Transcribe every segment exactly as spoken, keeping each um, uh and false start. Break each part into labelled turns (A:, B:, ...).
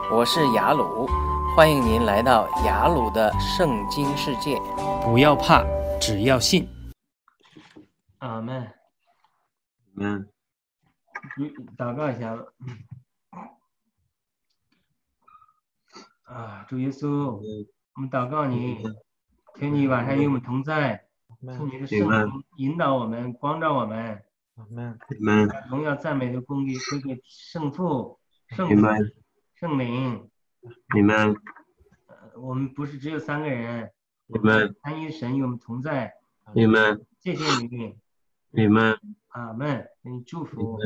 A: 我是雅鲁，欢迎您来到雅鲁的圣经世界。
B: 不要怕，只要信。
A: 阿们。
C: 嗯，
A: 祷告一下吧。啊，主耶稣，我们祷告你，求你晚上与我们同在，求你的圣灵引导我们，光照我们。把荣耀赞美都归给归给圣父、圣子、圣灵。我们不是只有三个人，三一神与我们同在。谢谢你。阿们，给你祝福。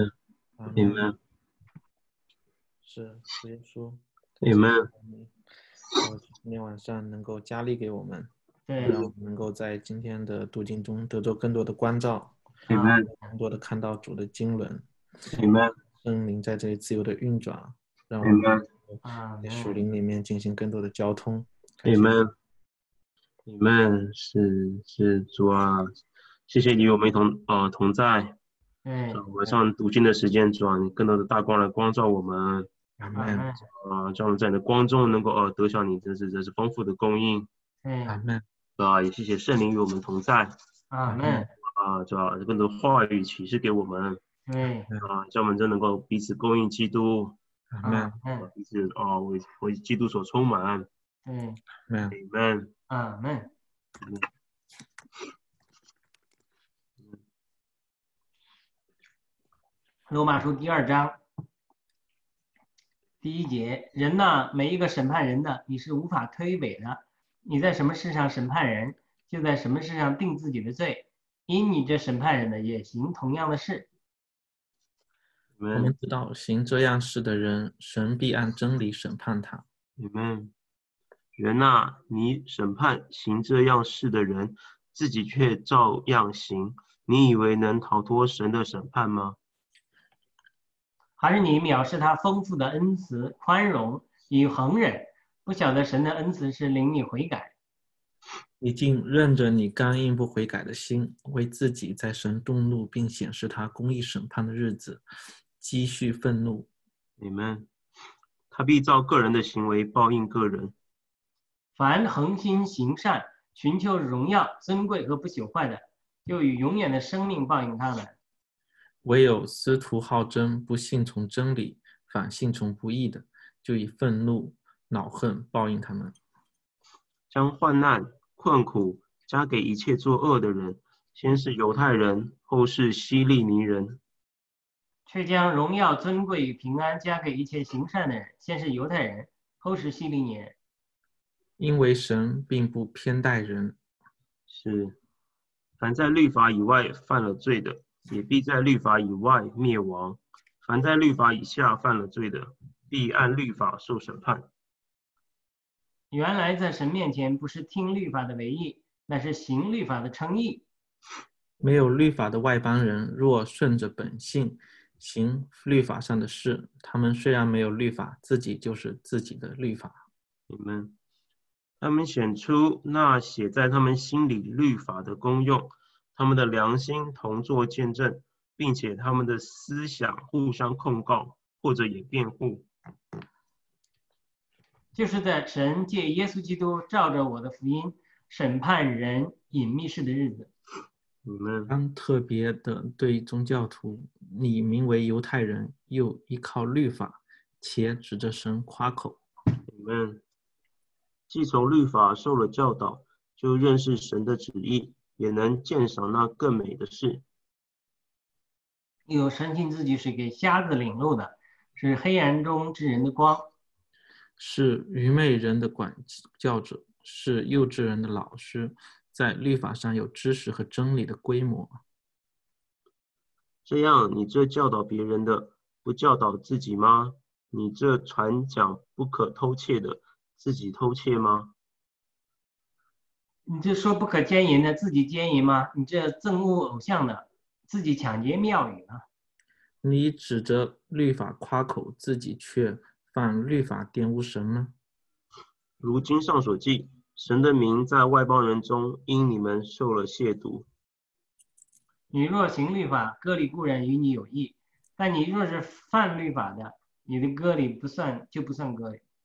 D: 是主耶稣。
C: Amen。
D: 我今天晚上能够加力给我们，
A: 对，
D: 让我们能够在今天的读经中得到更多的关照，
C: Amen。
D: 更多的看到主的经纶。
C: Amen。
D: 圣灵在这里自由的运转，让我们在属灵里面进行更多的交通。
C: Amen。Amen。是是主啊，谢谢你与我们同呃同在。
A: 嗯，
C: 晚上读经的时间，主啊，你更多的大光来光照我们。
D: Amen。
C: 啊，让我们在你的光中能够呃得享你真是真是丰富的供应。
D: Amen。
C: 啊，也谢谢圣灵与我们同在。
A: Amen。
C: 啊，主啊，更多话语启示给我们。
A: 对。
C: 啊，叫我们真能够彼此供应基督。
D: Amen。
C: 彼此啊为为基督所充满。
A: 对。
C: Amen。
A: Amen。罗马书第二章第一节，人呐，每一个审判人的，你是无法推诿的。你在什么事上审判人，就在什么事上定自己的罪。因你这审判人的也行同样的事。
D: 我们知道，行这样事的人，神必按真理审判他。
C: Amen。人呐，你审判行这样事的人，自己却照样行，你以为能逃脱神的审判吗？
A: 还是你藐视他丰富的恩慈、宽容与恒忍，不晓得神的恩慈是领你悔改。
D: 你竟认着你刚硬不悔改的心，为自己在神动怒并显示他公义审判的日子积蓄愤怒。
C: 你们，他必照个人的行为报应个人。
A: 凡恒心行善、寻求荣耀、尊贵和不朽坏的，就以永远的生命报应他们。
D: 唯有私图好争、不信从真理、反信从不义的，就以愤怒、恼恨报应他们。
C: 将患难、困苦加给一切作恶的人，先是犹太人，后是希利尼人；
A: 却将荣耀、尊贵与平安加给一切行善的人，先是犹太人，后是希利尼人。
D: 因为神并不偏待人。
C: 是，凡在律法以外犯了罪的，也必在律法以外灭亡；凡在律法以下犯了罪的，必按律法受审判。
A: 原来在神面前，不是听律法的为义，乃是行律法的称义。
D: 没有律法的外邦人，若顺着本性行律法上的事，他们虽然没有律法，自己就是自己的律法。
C: 你们，他们显出那写在他们心里律法的功用，他们的良心同作见证，并且他们的思想互相控告，或者也辩护。
A: 就是在神借耶稣基督照着我的福音审判人隐秘事的日子。
C: 你们
D: 当特别的对宗教徒，你名为犹太人，又依靠律法，且指着神夸口。
C: 你们既从律法受了教导，就认识神的旨意，也能鉴赏那更美的事。
A: 有神信自己是给瞎子领路的，是黑暗中之人的光，
D: 是愚昧人的管教者，是幼稚人的老师，在律法上有知识和真理的规模。
C: 这样，你这教导别人的，不教导自己吗？你这传讲不可偷窃的，自己偷窃吗？
A: 你这说不可奸淫的，自己奸淫吗？你这憎恶偶像的，自己抢劫庙宇呢？
D: 你指着律法夸口，自己却犯律法玷污神吗？
C: 如经上所记，神的名在外邦人中因你们受了亵渎。
A: 你若行律法，割礼固然与你有益，但你若是犯律法的，你的割礼不算就不算割礼。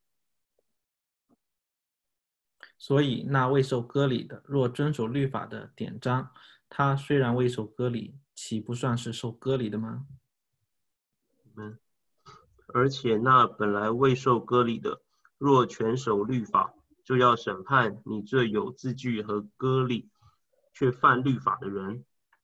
D: 所以那未受割礼的，若遵守律法的典章，他虽然未受割礼，岂不算是受割礼的吗？
C: 嗯，而且那本来未受割礼的，若全守律法，就要审判你这有字据和割礼，却犯律法的人。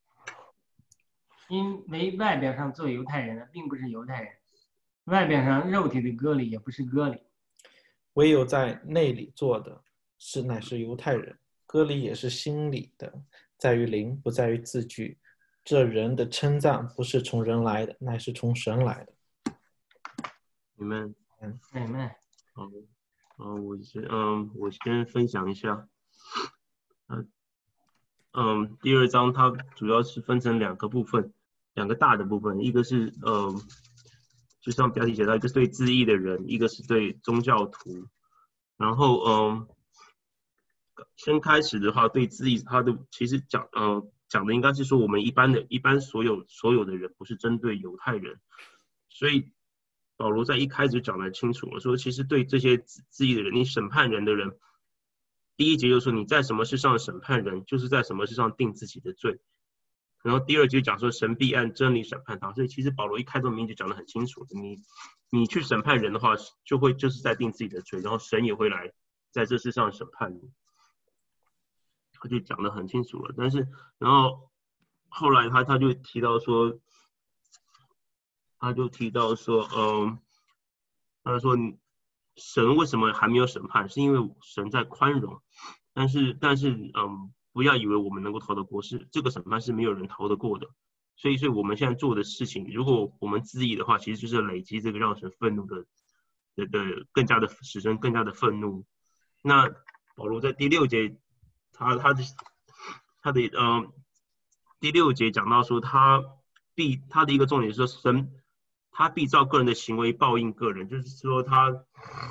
A: 因为外表上做犹太人的，并不是犹太人，外表上肉体的割礼也不是割礼，
D: 唯有在内里做的，是乃是犹太人。割礼也是心里的，在于灵，不在于字句。这人的称赞不是从人来的，乃是从神来的。
C: 你们，
A: 嗯，你们，
C: 好，嗯，我先，嗯，我先分享一下，嗯，嗯，第二章它主要是分成两个部分，两个大的部分，一个是，呃，就像标题写到，一个是对字义的人，一个是对宗教徒。然后，嗯，先开始的话，对字义，它的其实讲，呃，讲的应该是说我们一般的、一般所有所有的人，不是针对犹太人，所以保罗在一开始讲得清楚了，说其实对这些字义的人，你审判人的人。第一节就说你在什么事上审判人，就是在什么事上定自己的罪。然后第二节讲说神必按真理审判他，所以其实保罗一开宗明义就讲得很清楚，你你去审判人的话，就会就是在定自己的罪，然后神也会来在这世上审判你，他就讲得很清楚了。但是然后后来他他就提到说，他就提到说，嗯，他说神为什么还没有审判？是因为神在宽容，但是但是嗯，不要以为我们能够逃得过，是这个审判是没有人逃得过的。所以所以我们现在做的事情，如果我们自义的话，其实就是累积这个让神愤怒的的的更加的使神更加的愤怒。那保罗在第六节，他他的他的嗯第六节讲到说，他必他的一个重点是说神。他必照个人的行为报应个人，就是说他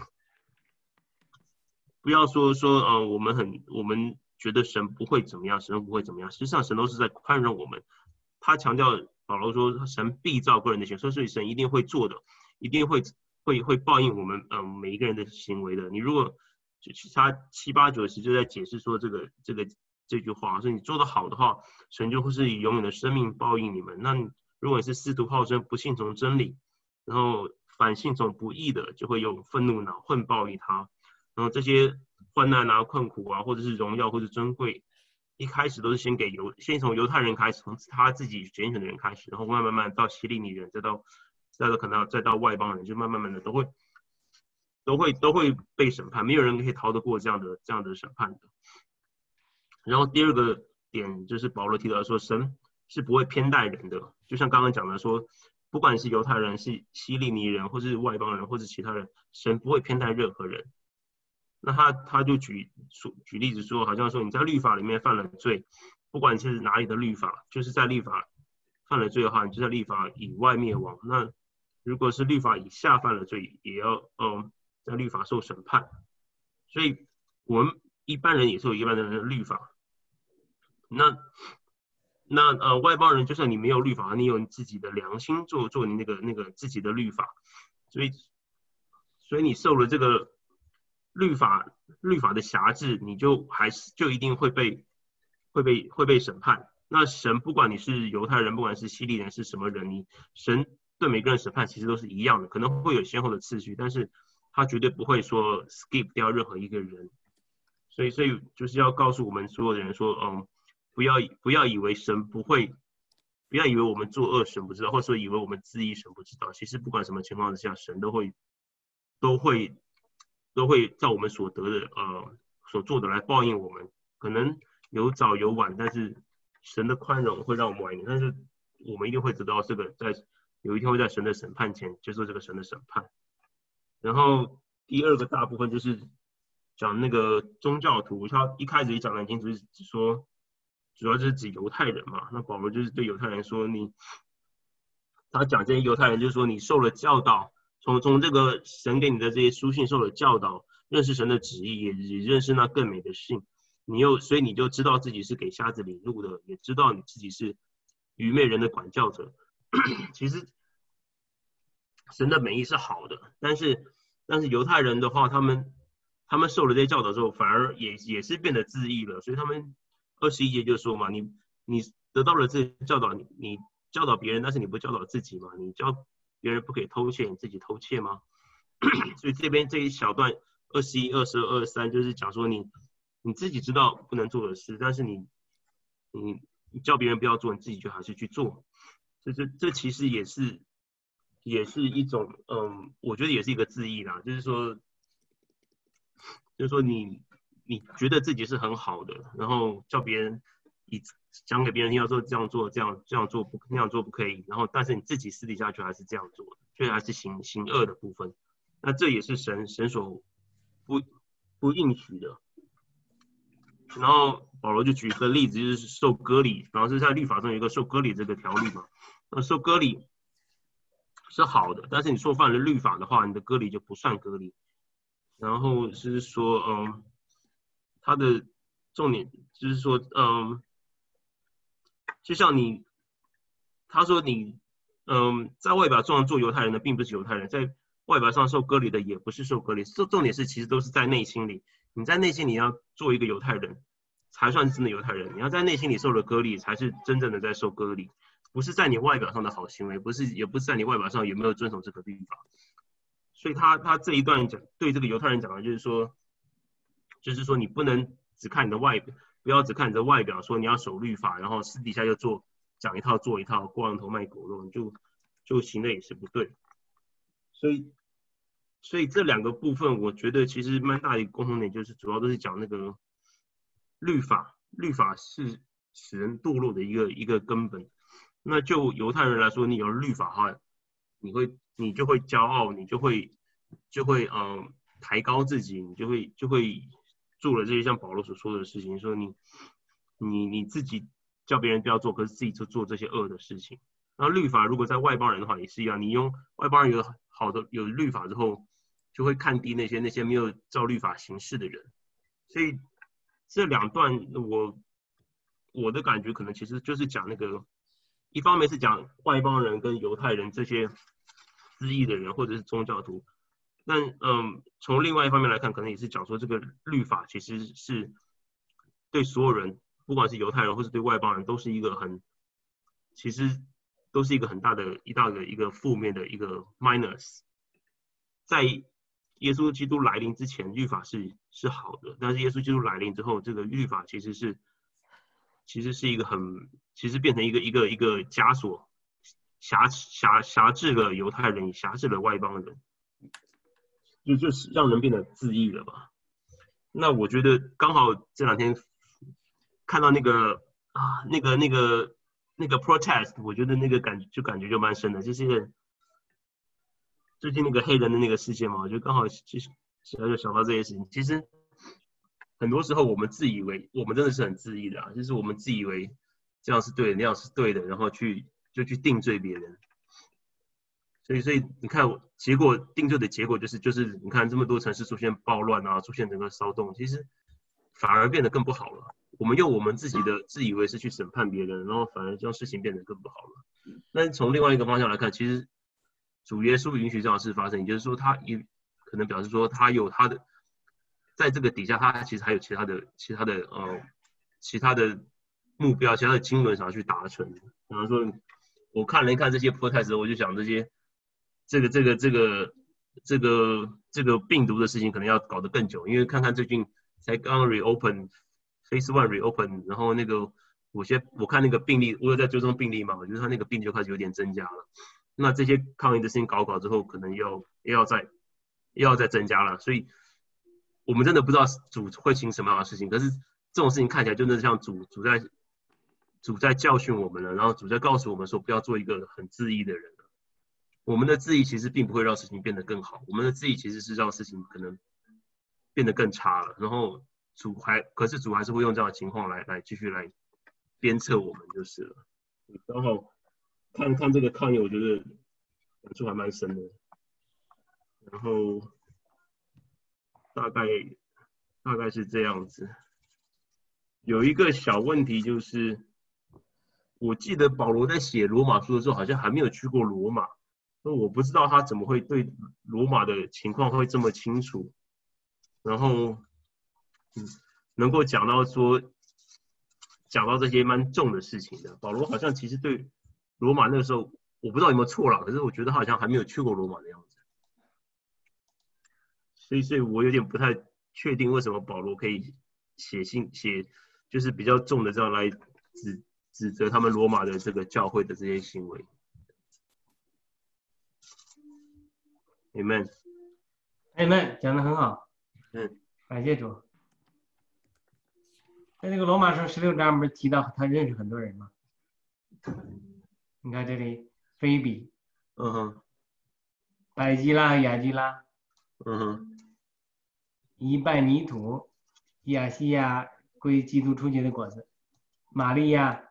C: 不要说说呃我们很我们觉得神不会怎么样，神不会怎么样，实际上神都是在宽容我们。他强调保罗说神必照个人的行为，所以神一定会做的，一定会会会报应我们嗯、呃、每一个人的行为的。你如果他七八九十就在解释说这个这个这句话，说你做得好的话，神就会是以永远的生命报应你们。那如果你是司徒好生，不信从真理，然后反信从不义的，就会用愤怒恼恨报应他。然后这些患难啊、困苦啊，或者是荣耀或者珍贵，一开始都是先给犹，先从犹太人开始，从他自己拣选的人开始，然后慢慢慢到希利尼人，再到再到可能再到外邦人，就慢慢慢的都会都会都会被审判，没有人可以逃得过这样的这样的审判的。然后第二个点就是保罗提到说，神是不会偏待人的，就像刚刚讲的说，不管是犹太人、是希利尼人，或是外邦人，或是其他人，神不会偏待任何人。那他他就举举例子说，好像说你在律法里面犯了罪，不管是哪里的律法，就是在律法犯了罪的话，你就在律法以外灭亡。那如果是律法以下犯了罪，也要嗯在律法受审判。所以我们一般人也是有一般人的律法。那那呃外邦人就算你没有律法，你有你自己的良心做做你那个那个自己的律法，所以所以你受了这个律法律法的辖制，你就还是就一定会被会被会被审判。那神不管你是犹太人，不管是希利人是什么人，你神对每个人审判其实都是一样的，可能会有先后的次序，但是他绝对不会说 skip 掉任何一个人。所以所以就是要告诉我们所有的人说，嗯。不要不要以为神不会，不要以为我们作恶神不知道，或者说以为我们自义神不知道。其实不管什么情况之下，神都会都会都会照我们所得的呃所做的来报应我们。可能有早有晚，但是神的宽容会让我们晚一点，但是我们一定会得到这个，在有一天会在神的审判前接受这个神的审判。然后第二个大部分就是讲那个宗教徒，他一开始也讲得很清楚，是说。主要就是指犹太人嘛，那保罗就是对犹太人说你，他讲这些犹太人就是说你受了教导，从从这个神给你的这些书信受了教导，认识神的旨意，也也认识那更美的信，你又所以你就知道自己是给瞎子领路的，也知道你自己是愚昧人的管教者。其实神的美意是好的，但是但是犹太人的话，他们他们受了这些教导之后，反而也也是变得自义了。所以他们二十一节就说嘛，你你得到了这些教导，你你教导别人，但是你不教导自己嘛？你教别人不可以偷窃，你自己偷窃吗？所以这边这一小段二十一、二十二、二十三就是讲说你你自己知道不能做的事，但是你你你叫别人不要做，你自己就还是去做。这这这其实也是也是一种嗯，我觉得也是一个自义啦，就是说。就是说你你觉得自己是很好的，然后叫别人你讲给别人听，要说这样做这样这样做不那样做不可以，然后但是你自己私底下却还是这样做的，却还是行行恶的部分，那这也是神神所不不应许的。然后保罗就举一个例子，就是受割礼，然后是在律法中有一个受割礼这个条例嘛，那受割礼是好的，但是你触犯了律法的话，你的割礼就不算割礼。然后是说，嗯，他的重点就是说，嗯，就像你，他说你，嗯，在外表上做犹太人的并不是犹太人，在外表上受割礼的也不是受割礼，重重点是其实都是在内心里，你在内心里要做一个犹太人，才算是真的犹太人，你要在内心里受了割礼，才是真正的在受割礼，不是在你外表上的好行为，不是也不是在你外表上有没有遵守这个律法。所以他他这一段讲对这个犹太人讲的就是说，就是说你不能只看你的外表，不要只看你的外表，说你要守律法，然后私底下就做讲一套做一套，挂羊头卖狗肉，就就行的也是不对。所以所以这两个部分，我觉得其实蛮大的一个共同点，就是主要都是讲那个律法，律法是使人堕落的一个一个根本。那就犹太人来说，你有律法哈，你会。你就会骄傲，你就会就会嗯抬高自己，你就会就会做了这些像保罗所说的事情，说你你你自己叫别人不要做，可是自己就做这些恶的事情。然后律法如果在外邦人的话也是一样，你用外邦人有好的有律法之后，就会看低那些那些没有照律法行事的人。所以这两段我我的感觉可能其实就是讲那个，一方面是讲外邦人跟犹太人这些。私义的人或者是宗教徒，但嗯，从另外一方面来看，可能也是讲说这个律法其实是对所有人，不管是犹太人或是对外邦人，都是一个很，其实都是一个很大的一大的一个负面的一个 minus。在耶稣基督来临之前，律法是是好的，但是耶稣基督来临之后，这个律法其实是其实是一个很，其实变成一个一个一个枷锁。辖辖辖制了犹太人，辖制了外邦人，就就是让人变得自义了吧？那我觉得刚好这两天看到那个啊，那个那个那个 protest， 我觉得那个感觉就感觉就蛮深的，就是最近那个黑人的那个事件嘛，我觉得刚好其实就想到这些事情。其实很多时候我们自以为我们真的是很自义的啊，就是我们自以为这样是对的，那样是对的，然后去。就去定罪别人，所以所以你看，结果定罪的结果就是就是你看这么多城市出现暴乱啊，出现整个骚动，其实反而变得更不好了。我们用我们自己的自以为是去审判别人，然后反而让事情变得更不好了。但从另外一个方向来看，其实主耶稣允许这样的事发生，也就是说他也可能表示说他有他的在这个底下，他其实还有其他的其他的呃其他的目标，其他的经纶想要去达成，比方说。我看了一看这些 protest， 我就想这些，这个这个这个这个这个病毒的事情可能要搞得更久，因为看看最近才刚 reopen，phase one reopen， 然后那个我先我看那个病例，我有在追踪病例嘛，我觉得他那个病例就开始有点增加了。那这些抗疫的事情搞搞之后，可能要又要再又要再增加了，所以我们真的不知道主会行什么样的事情。可是这种事情看起来真的像主主在。主在教训我们了，然后主在告诉我们说不要做一个很自义的人了。我们的自义其实并不会让事情变得更好，我们的自义其实是让事情可能变得更差了。然后主还，可是主还是会用这样的情况来来继续来鞭策我们就是了。刚好看看这个抗议，我觉得感触还蛮深的。然后大概大概是这样子。有一个小问题就是。我记得保罗在写罗马书的时候，好像还没有去过罗马，所以我不知道他怎么会对罗马的情况会这么清楚。 然后嗯，能够讲到说讲到这些蛮重的事情的。保罗好像其实对罗马那个时候，我不知道有没有错了，可是我觉得他好像还没有去过罗马的样子。所以，所以我有点不太确定为什么保罗可以写信写，就是比较重的这样来指指责他们罗马的这个教会的这些行为。Amen。
A: Amen，讲得很好。
C: 嗯，
A: 感谢主。在这个罗马书十六章不是提到他认识很多人吗？你看这里，菲比，
C: 嗯哼，
A: 百基拉和雅基拉，
C: 嗯哼，
A: 以拜尼土，亚细亚归基督出去的果子，玛利亚、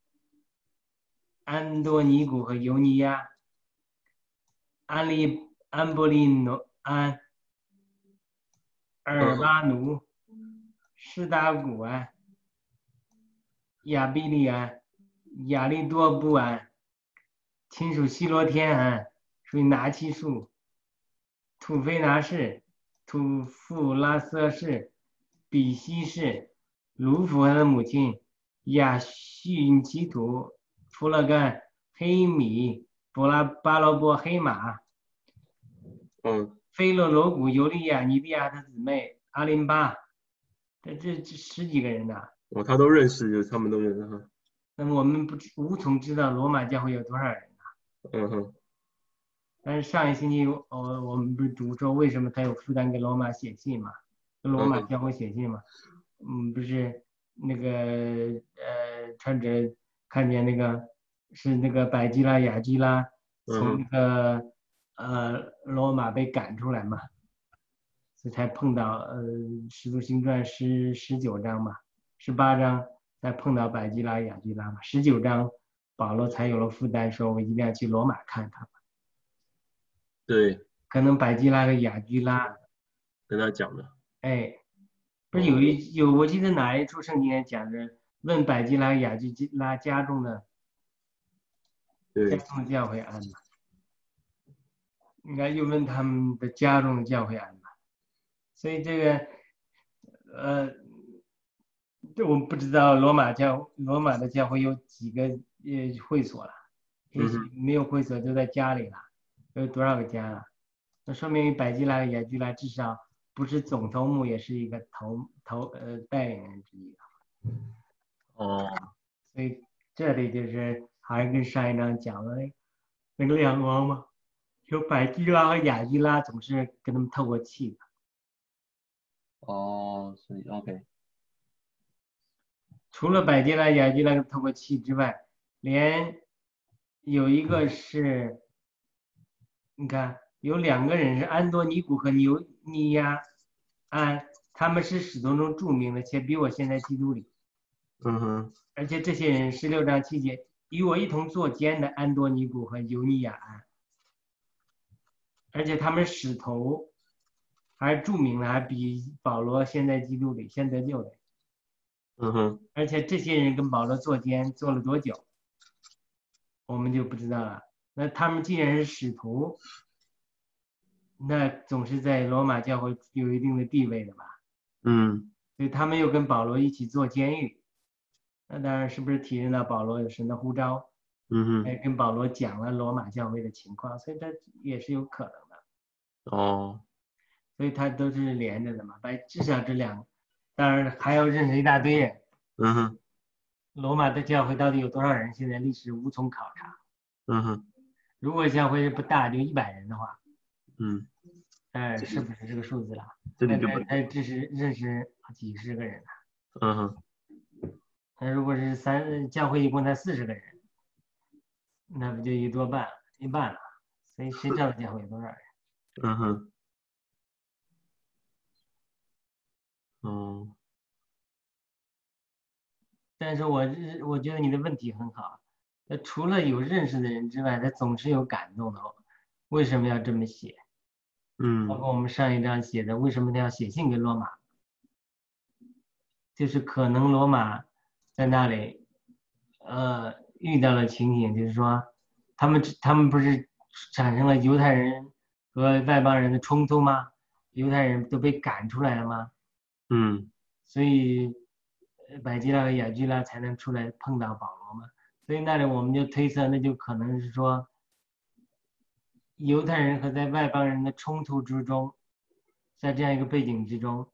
A: 安多尼古和尤尼亚，安利安波利诺安、尔巴努、施达古安、亚比利安、亚利多布安，亲属希罗天安，属于拿七树，土菲拿氏、土富拉瑟氏、比西氏、卢弗和的母亲亚逊基土、弗勒干、黑米、布拉巴罗波、黑马，
C: 嗯，
A: 菲洛罗古、尤利亚、尼利亚的姊妹阿林巴，这这这十几个人呐、啊。
C: 哦，他都认识，就他们都认识哈。
A: 那么我们不无从知道罗马教会有多少人啊？
C: 嗯哼。
A: 但是上一星期，哦，我们不是读说为什么他有负担给罗马写信嘛？跟罗马教会写信嘛？嗯，不是那个呃，传者看见那个是那个百基拉、雅基拉从那个、嗯、呃罗马被赶出来嘛，所以才碰到呃《使徒行传》十十九章嘛，十八章才碰到百基拉、雅基拉嘛，十九章保罗才有了负担，说我一定要去罗马看他。
C: 对，
A: 可能百基拉和雅居拉
C: 跟他讲的。
A: 哎，不是有一有，我记得哪一处圣经讲着问百基拉、雅居拉家中的家中的教会安嘛？应该又问他们的家中的教会安嘛？所以这个呃，这我们不知道罗马教罗马的教会有几个呃会所了，也许没有会所就在家里了。有多少个家了？那说明百基拉、雅居拉至少不是总头目，也是一个头头呃带领人之一。
C: 哦，
A: 所以这里就是还是跟上一章讲了那个亮光嘛，就百基拉和雅居拉总是跟他们透过气的。
C: 哦，所以 OK。
A: 除了百基拉、雅居拉透过气之外，连有一个是。你看，有两个人是安多尼古和牛尼亚安，他们是使徒中著名的，且比我现在基督里。
C: 嗯哼。
A: 而且这些人十六章七节与我一同作监的安多尼古和尤尼亚安，而且他们使徒还著名的，还比保罗现在基督里先得救的。
C: 嗯哼。
A: 而且这些人跟保罗作监做了多久，我们就不知道了。那他们既然是使徒，那总是在罗马教会有一定的地位的吧？
C: 嗯。
A: 所以他们又跟保罗一起做监狱，那当然是不是体认到保罗有神的呼召？
C: 嗯哼。
A: 还跟保罗讲了罗马教会的情况，所以这也是有可能的。
C: 哦。
A: 所以他都是连着的嘛，把至少这两个，当然还要认识一大堆人。
C: 嗯哼。
A: 罗马的教会到底有多少人？现在历史无从考察。
C: 嗯哼。
A: 如果教会不大，就一百人的话，
C: 嗯，
A: 哎，是不是这个数字了？
C: 这里就不，
A: 他只是认识几十个人了。
C: 嗯哼。
A: 那如果是三教会一共才四十个人，那不就一多半一半了？所以谁知道教会有多少人？
C: 嗯哼。哦。
A: 但是我我觉得你的问题很好。那除了有认识的人之外，他总是有感动的。为什么要这么写？
C: 嗯，
A: 包括我们上一章写的，为什么他要写信给罗马？就是可能罗马在那里，呃，遇到了情形，就是说，他们他们不是产生了犹太人和外邦人的冲突吗？ 犹太人都被赶出来了吗？
C: 嗯，
A: 所以百基拉和雅基拉才能出来碰到保罗嘛。所以那里我们就推测，那就可能是说，犹太人和在外邦人的冲突之中，在这样一个背景之中，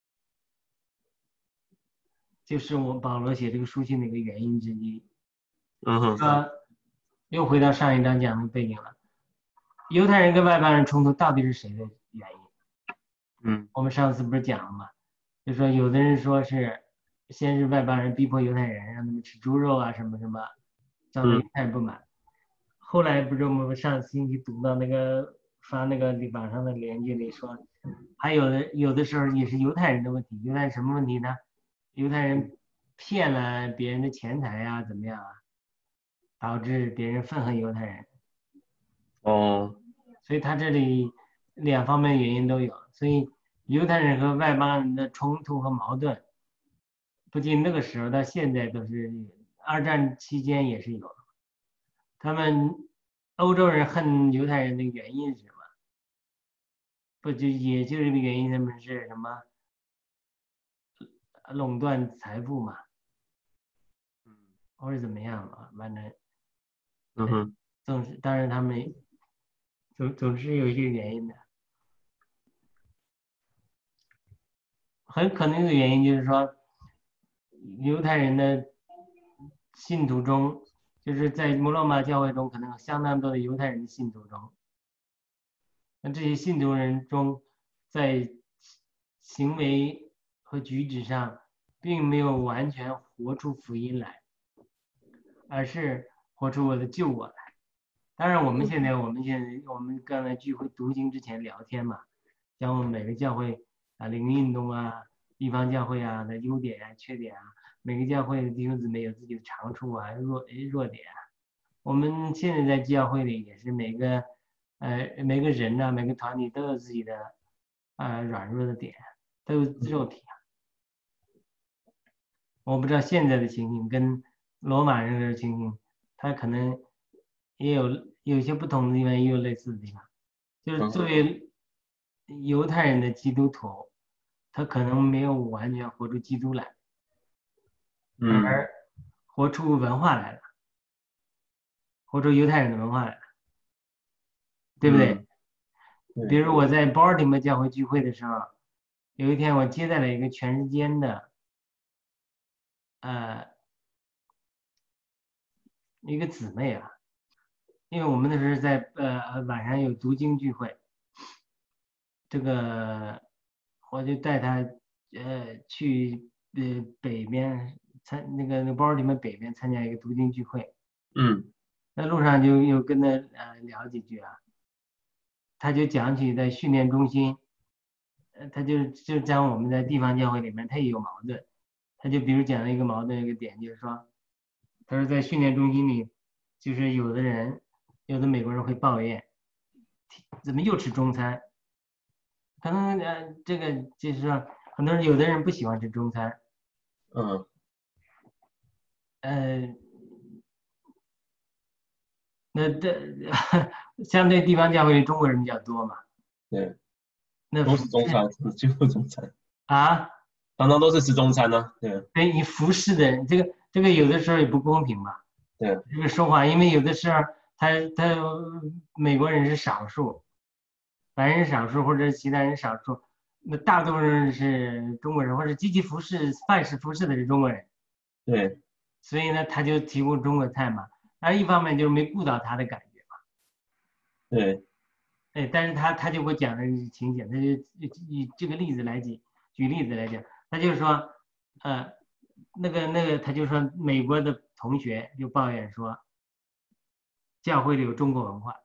A: 就是我保罗写这个书信的一个原因之一。
C: 嗯哼，
A: 说又回到上一章讲的背景了，犹太人跟外邦人冲突到底是谁的原因？
C: 嗯，
A: 我们上次不是讲了吗？就说有的人说是先是外邦人逼迫犹太人，让他们吃猪肉啊什么什么，造成犹太人不满。后来不是我们上次星期读到那个发那个网上的链接里说，还有的有的时候也是犹太人的问题。犹太人什么问题呢？犹太人骗了别人的钱财呀、啊，怎么样啊？导致别人愤恨犹太人。
C: 哦，
A: 所以他这里两方面原因都有。所以犹太人和外邦人的冲突和矛盾，不仅那个时候到现在都是，二战期间也是有。他们欧洲人恨犹太人的原因是什么？不就也就是这个原因，他们是什么？垄断财富嘛，或者怎么样嘛，反正，
C: 嗯哼，
A: 总是当然他们总总是有一些原因的。很可能的原因就是说，犹太人的信徒中，就是在摩罗马教会中，可能有相当多的犹太人的信徒中，那这些信徒人中，在行为和举止上，并没有完全活出福音来，而是活出我的救我来。当然，我们现在我们现在我们刚才聚会读经之前聊天嘛，讲我们每个教会啊，灵运动啊，地方教会啊的优点啊、缺点啊，每个教会的弟兄姊妹有自己的长处啊、弱弱点啊。我们现在在教会里也是每个呃每个人呢、啊，每个团体都有自己的呃软弱的点，都有肉体啊。我不知道现在的情形跟罗马人的情形，他可能也有有些不同的地方，也有类似的地方。就是作为犹太人的基督徒，他可能没有完全活出基督来，而活出文化来了，活出犹太人的文化来了，对不对？
C: 嗯、
A: 比如我在 Baltimore 教会聚会的时候，有一天我接待了一个全时间的呃一个姊妹啊，因为我们那时候在呃晚上有读经聚会，这个我就带她呃去呃北边参那个那 Baltimore 北边参加一个读经聚会，
C: 嗯，
A: 那路上就又跟她呃聊几句啊，他就讲起在训练中心，呃他就就讲我们在地方教会里面他也有矛盾，他就比如讲了一个矛盾一个点，就是说，他说在训练中心里，就是有的人，有的美国人会抱怨，怎么又吃中餐？可能呃这个就是说，很多人有的人不喜欢吃中餐，
C: 嗯，
A: 呃，那这相对地方教会里中国人比较多嘛，
C: 对，
A: 那
C: 都是中餐，几乎中餐
A: 啊，
C: 常常都是吃中餐呢、啊，对，
A: 对你服侍的人，这个这个有的时候也不公平嘛，
C: 对，
A: 这个说话，因为有的时候他他美国人是少数，白人少数或者其他人少数，那大多数人是中国人，或者积极服侍、办事服侍的是中国人，
C: 对，
A: 所以呢，他就提供中国菜嘛，而一方面就是没顾到他的感觉嘛，
C: 对，
A: 哎，但是他他就会讲的情景，他就以这个例子来举举例子来讲，他就是说，呃，那个那个他就说美国的同学就抱怨说，教会里有中国文化。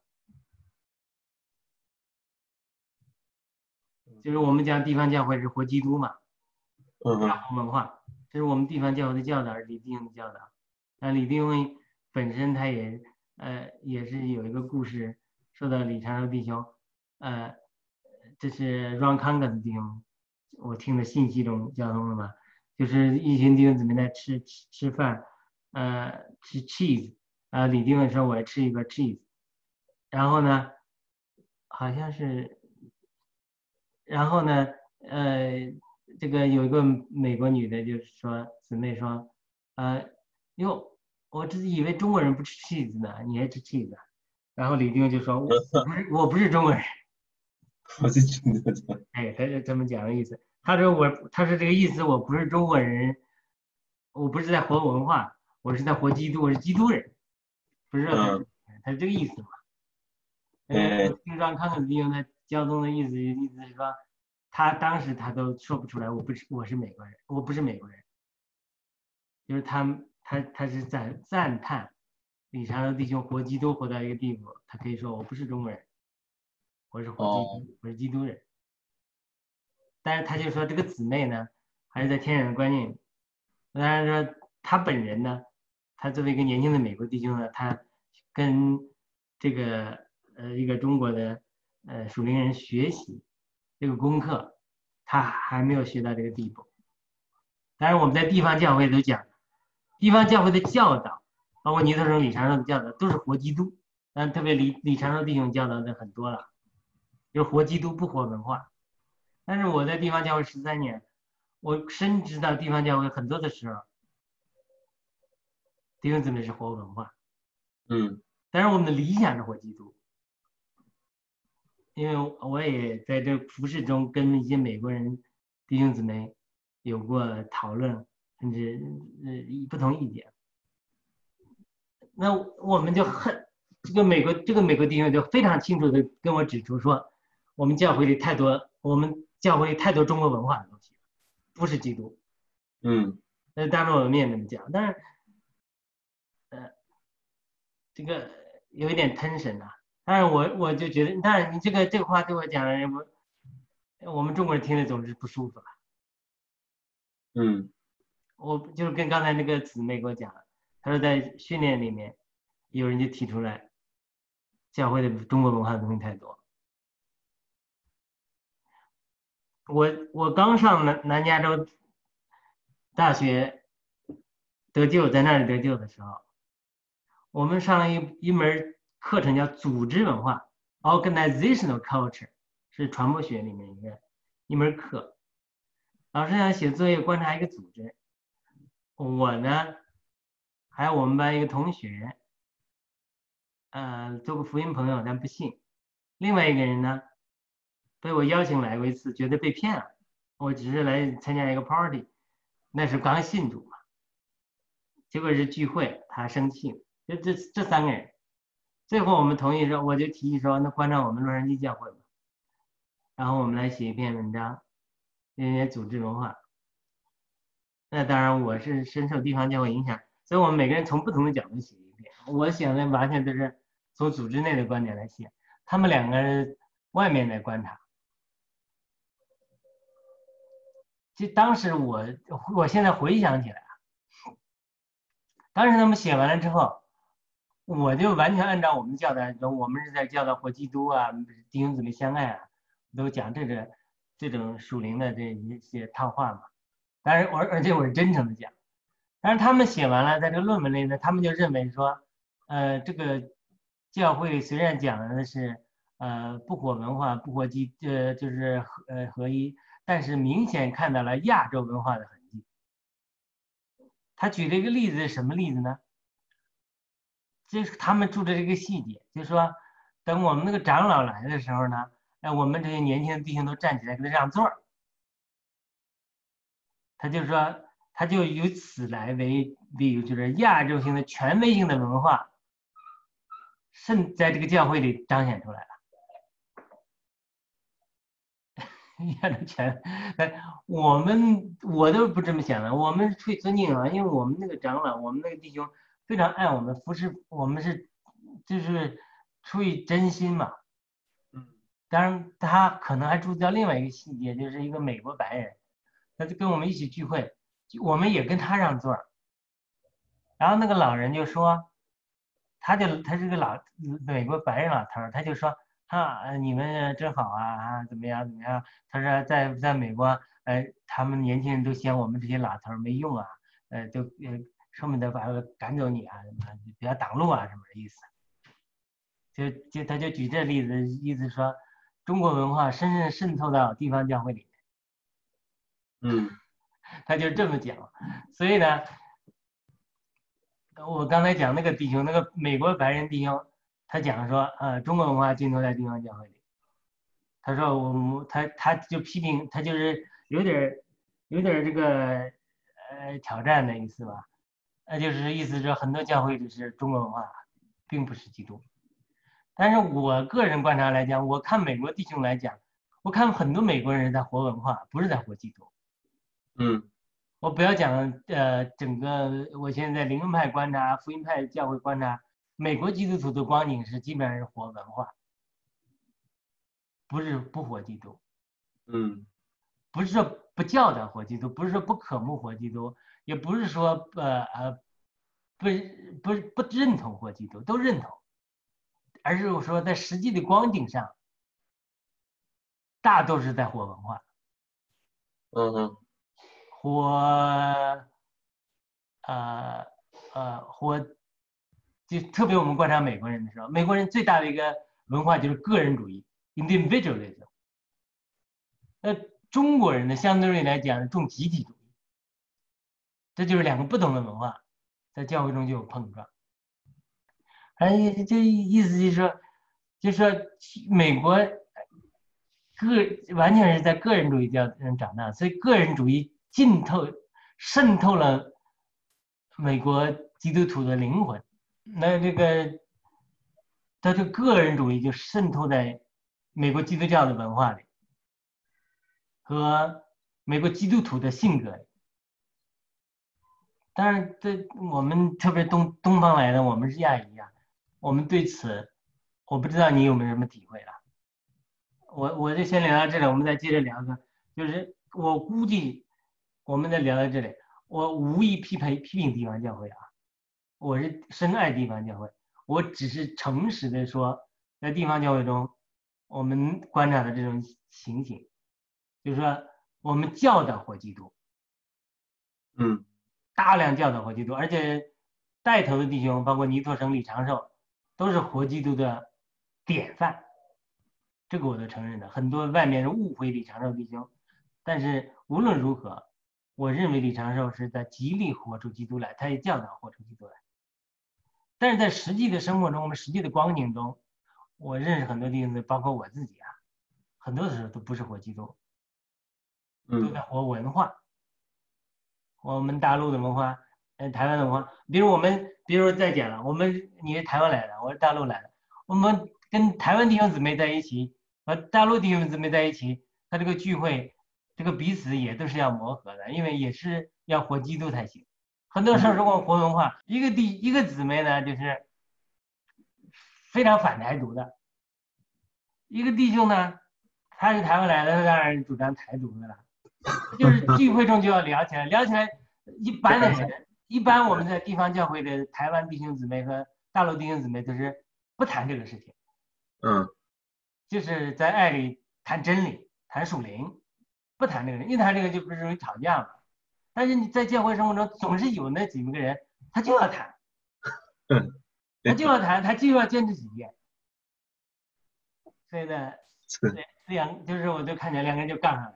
A: 就是我们讲地方教会是活基督嘛，
C: 嗯
A: 大红文化，这是我们地方教会的教导，李弟兄的教导。那李弟兄本身他也呃也是有一个故事，说到李长寿弟兄，呃，这是 Ron Conga 的弟兄，我听的信息中交通了嘛，就是一群弟兄姊妹在吃吃吃饭，呃，吃 cheese， 啊，李弟兄说我要吃一个 cheese， 然后呢，好像是。 然后呢，呃，这个有一个美国女的，就是说姊妹说，呃，哟，我只以为中国人不吃 cheese 呢，你还吃 cheese？然后李丁就说，我不是我不是中国人，
E: 我是中国人。
A: 哎，他就这么讲的意思。他说我，他说这个意思，我不是中国人，我不是在活文化，我是在活基督，我是基督人，不是他，
E: 嗯，
A: 他是这个意思嘛。
E: 哎，
A: 丁章康的弟兄他交通的意思，意思是说，他当时他都说不出来，我不是我是美国人，我不是美国人，就是他他他是在赞叹理查德弟兄活基督活到一个地步，他可以说我不是中国人，我是活基督，
E: 哦，
A: 我是基督人。但是他就说这个姊妹呢，还是在天然的观念里。当然说他本人呢，他作为一个年轻的美国弟兄呢，他跟这个呃一个中国的呃属灵人学习这个功课，他还没有学到这个地步。当然我们在地方教会都讲，地方教会的教导，包括尼特生、李长寿的教导，都是活基督。但特别李李长寿弟兄教导的很多了，就是活基督不活文化。但是我在地方教会十三年，我深知到地方教会很多的时候，弟兄姊妹是活文化，
E: 嗯，
A: 但是我们的理想是活基督。因为我也在这服事中跟一些美国人弟兄姊妹有过讨论，甚至呃不同意见。那我们就很这个美国这个美国弟兄就非常清楚的跟我指出说，我们教会里太多我们教会里太多中国文化的东西，不是基督。
E: 嗯，
A: 那当着我的面这么讲，但是呃这个有一点tension啊。但是我我就觉得，但是你这个这个话对我讲的，我我们中国人听了总是不舒服了。
E: 嗯，
A: 我就是跟刚才那个姊妹给我讲，他说在训练里面，有人就提出来，教会的中国文化的东西太多。我我刚上南南加州大学得救，在那里得救的时候，我们上了一一门课程叫组织文化 （Organizational Culture），是传播学里面一个一门课。老师想写作业观察一个组织，我呢，还有我们班一个同学，呃，做个福音朋友，但不信。另外一个人呢，被我邀请来过一次，觉得被骗了。我只是来参加一个 party， 那是刚信主嘛。结果是聚会，他生气了。就这这三个人，最后我们同意说，我就提议说，那关照我们洛杉矶教会吧，然后我们来写一篇文章，这些组织文化。那当然，我是深受地方教会影响，所以我们每个人从不同的角度写一遍。我想的完全都是从组织内的观点来写，他们两个人外面来观察。其实当时我，我现在回想起来啊，当时他们写完了之后，我就完全按照我们教导中，我们是在教导活基督啊，弟兄姊妹相爱啊，都讲这个这种属灵的这一些套话嘛。当然，而而且我是真诚的讲。但是他们写完了，在这个论文里呢，他们就认为说，呃，这个教会虽然讲的是呃不活文化、不活基，呃就是呃合一，但是明显看到了亚洲文化的痕迹。他举了一个例子，是什么例子呢？就是他们注的这个细节，就是说，等我们那个长老来的时候呢，哎，我们这些年轻的弟兄都站起来给他让座儿。他就说，他就以此来为理由，就是亚洲性的权威性的文化，甚在这个教会里彰显出来了。亚洲权，我们我都不这么想的，我们出于尊敬啊，因为我们那个长老，我们那个弟兄非常爱我们，服侍我们是就是出于真心嘛。嗯，当然他可能还注意到另外一个细节，就是一个美国白人。他就跟我们一起聚会，我们也跟他让座。然后那个老人就说，他就他是个老美国白人老头，他就说啊，你们真好啊，啊怎么样怎么样？他说在在美国，呃，他们年轻人都嫌我们这些老头没用啊，呃，就呃说明的把赶走你啊，什么不要挡路啊，什么的意思。就就他就举这例子，意思说， 中国文化深深渗透到地方教会里
E: 面。嗯，
A: 他就这么讲。所以呢，我刚才讲那个弟兄，那个美国白人弟兄，他讲说，呃，中国文化浸透在地方教会里。他说我他他就批评，他就是有点有点这个呃挑战的意思吧，那就是意思说很多教会里是中国文化，并不是基督。但是我个人观察来讲，我看美国弟兄来讲，我看很多美国人在活文化，不是在活基督。
E: 嗯，
A: 我不要讲呃整个，我现在灵恩派观察、福音派教会观察，美国基督徒的光景是基本上是活文化。不是不活基督，
E: 嗯，
A: 不是说不教导活基督，不是说不渴慕活基督，也不是说呃呃不不不认同活基督，都认同，而是说在实际的光景上，大都是在活文化，
E: 嗯哼，
A: 活呃呃活，就特别我们观察美国人的时候，美国人最大的一个文化就是个人主义。individualism， 那中国人呢，相对来讲重集体主义，这就是两个不同的文化，在教会中就有碰撞。而这意思就是说，就是说美国个完全是在个人主义教人长大，所以个人主义浸透渗透了美国基督徒的灵魂。那这个他这个人主义就渗透在美国基督教的文化里和美国基督徒的性格里。当然这我们特别东东方来的，我们是亚裔啊，我们对此我不知道你有没有什么体会啊。我我就先聊到这里，我们再接着聊个，就是我估计我们再聊到这里，我无意批评批评地方教会啊，我是深爱地方教会，我只是诚实的说，在地方教会中我们观察的这种情形，就是说我们教导活基督，
E: 嗯，
A: 大量教导活基督，而且带头的弟兄，包括尼托生、李长寿，都是活基督的典范，这个我都承认的。很多外面人误会李长寿弟兄，但是无论如何，我认为李长寿是在极力活出基督来，他也教导活出基督来。但是在实际的生活中，我们实际的光景中，我认识很多弟兄，包括我自己啊，很多的时候都不是活基督，都在活文化。我们大陆的文化，呃，台湾的文化，比如我们，比如再讲了，我们你是台湾来的，我是大陆来的，我们跟台湾弟兄姊妹在一起，和大陆弟兄姊妹在一起，他这个聚会，这个彼此也都是要磨合的，因为也是要活基督才行。很多时候如果活文化，一个弟一个姊妹呢，就是非常反台独的，一个弟兄呢，他是台湾来的，他当然主张台独的了。就是聚会中就要聊起来，聊起来，一般的人，一般我们在地方教会的台湾弟兄姊妹和大陆弟兄姊妹都是不谈这个事情，
E: 嗯，
A: 就是在爱里谈真理，谈属灵，不谈这个人，一谈这个就不是容易吵架嘛。但是你在教会生活中总是有那几个人，他就要谈，他就要谈，他就要坚持己见，所以呢，两就是我就看见两个人就杠上来了。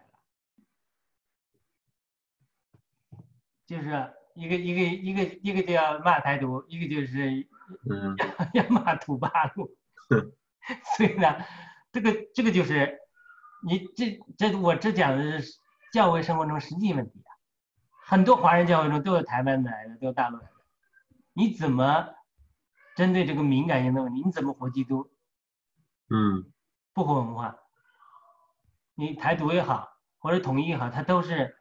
A: 就是一个一个一个一个就要骂台独，一个就是要, 要骂土八路，所以呢，这个这个就是你这这我这讲的是教会生活中实际问题啊。很多华人教会中都有台湾来的，都有大陆来的，你怎么针对这个敏感性的问题，你怎么活基督？
E: 嗯，
A: 不活文化，你台独也好，或者统一也好，它都是。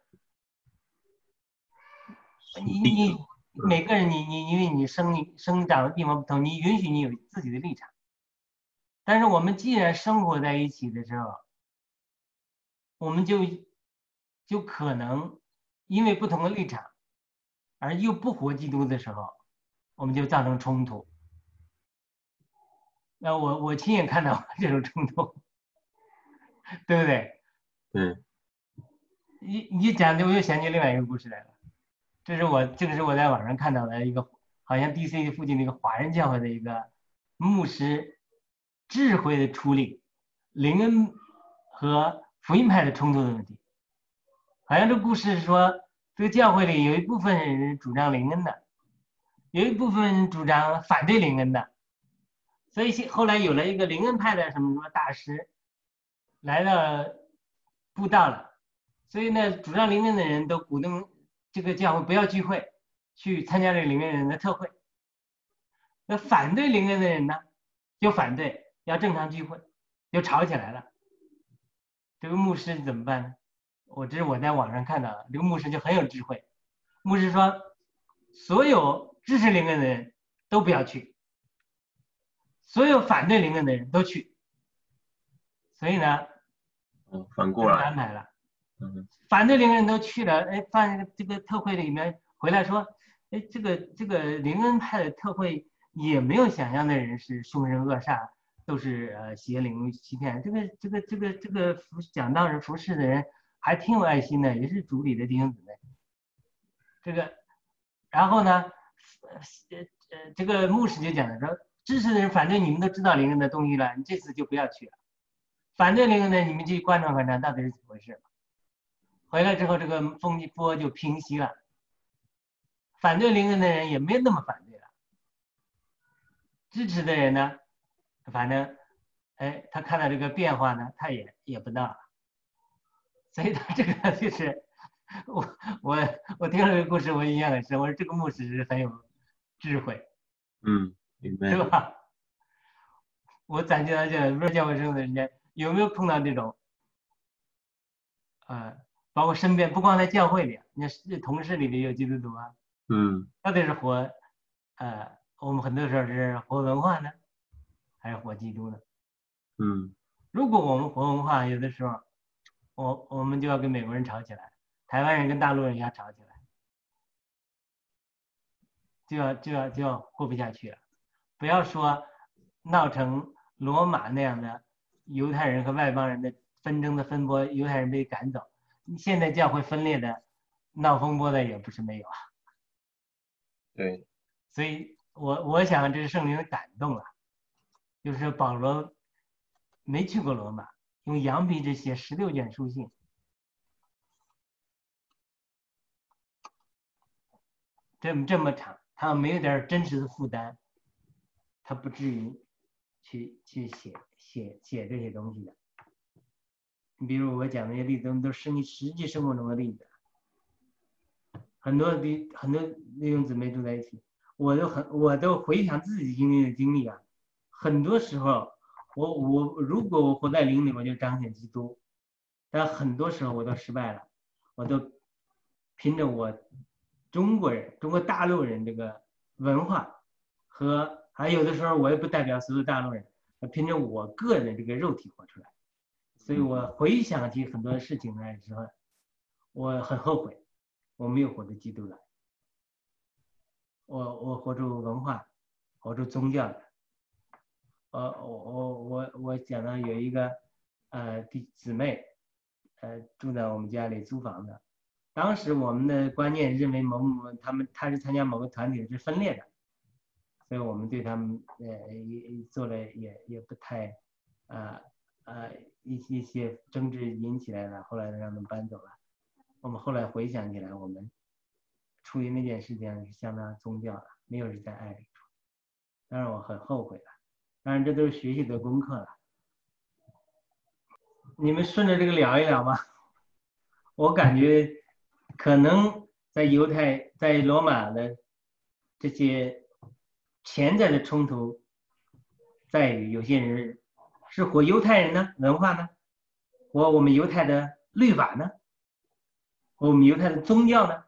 A: 你你每个人你你因为你生生长的地方不同，你允许你有自己的立场。但是我们既然生活在一起的时候，我们就就可能因为不同的立场，而又不活基督的时候，我们就造成冲突。那我我亲眼看到这种冲突，对不对？
E: 嗯。
A: 你你讲的我又想起另外一个故事来了。这是我，这个是我在网上看到的一个，好像 D C 附近的一个华人教会的一个牧师智慧的处理灵恩和福音派的冲突的问题。好像这故事是说，这个教会里有一部分人主张灵恩的，有一部分人主张反对灵恩的，所以后来有了一个灵恩派的什么什么大师来到布道了，所以呢，主张灵恩的人都鼓动这个教会不要聚会，去参加这个灵恩人的特会。那反对灵恩的人呢，就反对要正常聚会，就吵起来了。这个牧师怎么办呢？我这是我在网上看到的，这个牧师就很有智慧。牧师说，所有支持灵恩的人都不要去，所有反对灵恩的人都去。所以呢，
E: 哦，反过来
A: 安排了。
E: 嗯，
A: 反对灵恩人都去了，哎，放这个特会里面回来说，哎，这个这个灵恩派的特会也没有想象的人是凶神恶煞，都是呃邪灵欺骗。这个这个这个这个服讲道人服侍的人还挺有爱心的，也是主里的弟兄姊妹。这个，然后呢，呃呃，这个牧师就讲了说，支持的人反正你们都知道灵恩的东西了，你这次就不要去了。反对灵恩的你们去观察观察到底是怎么回事。回来之后，这个风波就平息了，反对灵恩的人也没有那么反对了，支持的人呢，反正，哎，他看到这个变化呢，他也也不闹了，所以他这个就是我我我听了这个故事，我印象很深，我说这个牧师是很有智慧，
E: 嗯，明白，
A: 是吧？我暂且来讲，不是教会生的人家有没有碰到这种，呃。包括身边，不光在教会里，你看同事里的有基督徒啊，
E: 嗯，
A: 到底是活，呃，我们很多时候是活文化呢，还是活基督呢？
E: 嗯，
A: 如果我们活文化，有的时候，我我们就要跟美国人吵起来，台湾人跟大陆人要吵起来，就要就要就要过不下去了。不要说闹成罗马那样的犹太人和外邦人的纷争的风波，犹太人被赶走。现在教会分裂的、闹风波的也不是没有啊。
E: 对，
A: 所以我我想这是圣灵的感动了，就是保罗没去过罗马，用羊皮纸写十六卷书信，这么这么长，他没有点真实的负担，他不至于去去写写写这些东西的。你比如我讲那些例子，都是你实际生活中的例子。很多的很多弟兄姊妹住在一起，我都很我都回想自己经历的经历啊。很多时候，我我如果我活在灵里，我就彰显基督，但很多时候我都失败了，我都凭着我中国人、中国大陆人这个文化和还有的时候我也不代表所有大陆人，凭着我个人的这个肉体活出来。所以我回想起很多事情来的时候，我很后悔，我没有活出基督来，我我活出文化，活出宗教的。呃，我我我我讲到有一个呃弟姊妹，呃住在我们家里租房子，当时我们的观念认为某某他们他是参加某个团体是分裂的，所以我们对他们呃也做了也也不太呃呃一些一些争执引起来了，后来让他们搬走了。我们后来回想起来，我们处理那件事情是相当宗教的，没有是在爱里处理，当然我很后悔了，当然这都是学习的功课了。你们顺着这个聊一聊吧。我感觉可能在犹太在罗马的这些潜在的冲突在于有些人是活犹太人呢文化呢，活我们犹太的律法呢，我们犹太的宗教呢。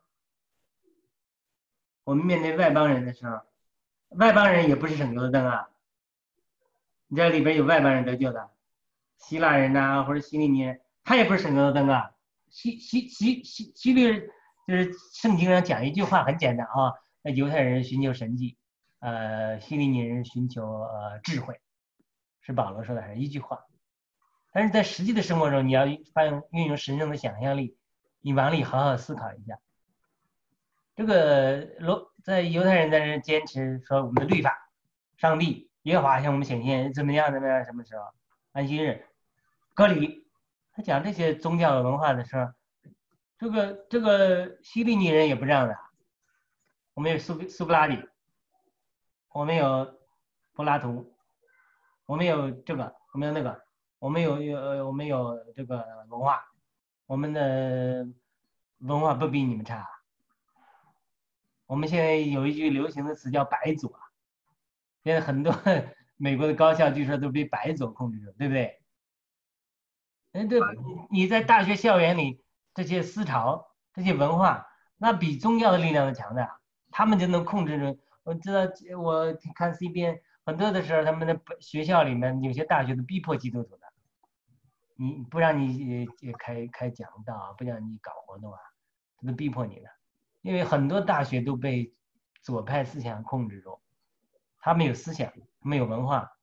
A: 我们面对外邦人的时候，外邦人也不是省油的灯啊。你这里边有外邦人得救的，希腊人呐、啊、或者希利尼人，他也不是省油的灯啊。希希希希希律就是圣经上讲一句话很简单啊，那犹太人寻求神迹，呃，希利尼人寻求呃智慧，是保罗说的，还是一句话。但是在实际的生活中，你要运用神圣的想象力，你往里好好思考一下。这个罗在犹太人在这坚持说我们的律法，上帝耶和华向我们显现怎么样怎么样，什么时候安息日、割礼， 他讲这些宗教文化的时候，这个这个希利尼人也不这样的。我们有苏苏格拉底，我们有柏拉图，我们有这个，我们有那个，我们有有我们有这个文化，我们的文化不比你们差。我们现在有一句流行的词叫白左，现在很多美国的高校据说都被白左控制住，对不对？嗯，对，你在大学校园里这些思潮、这些文化，那比宗教的力量都强大，他们就能控制住。我知道，我看 C B N 很多的时候，他们的学校里面有些大学都逼迫基督徒的，你不让你开开讲道，不让你搞活动啊，都逼迫你的。因为很多大学都被左派思想控制住，他们有思想，没有文化，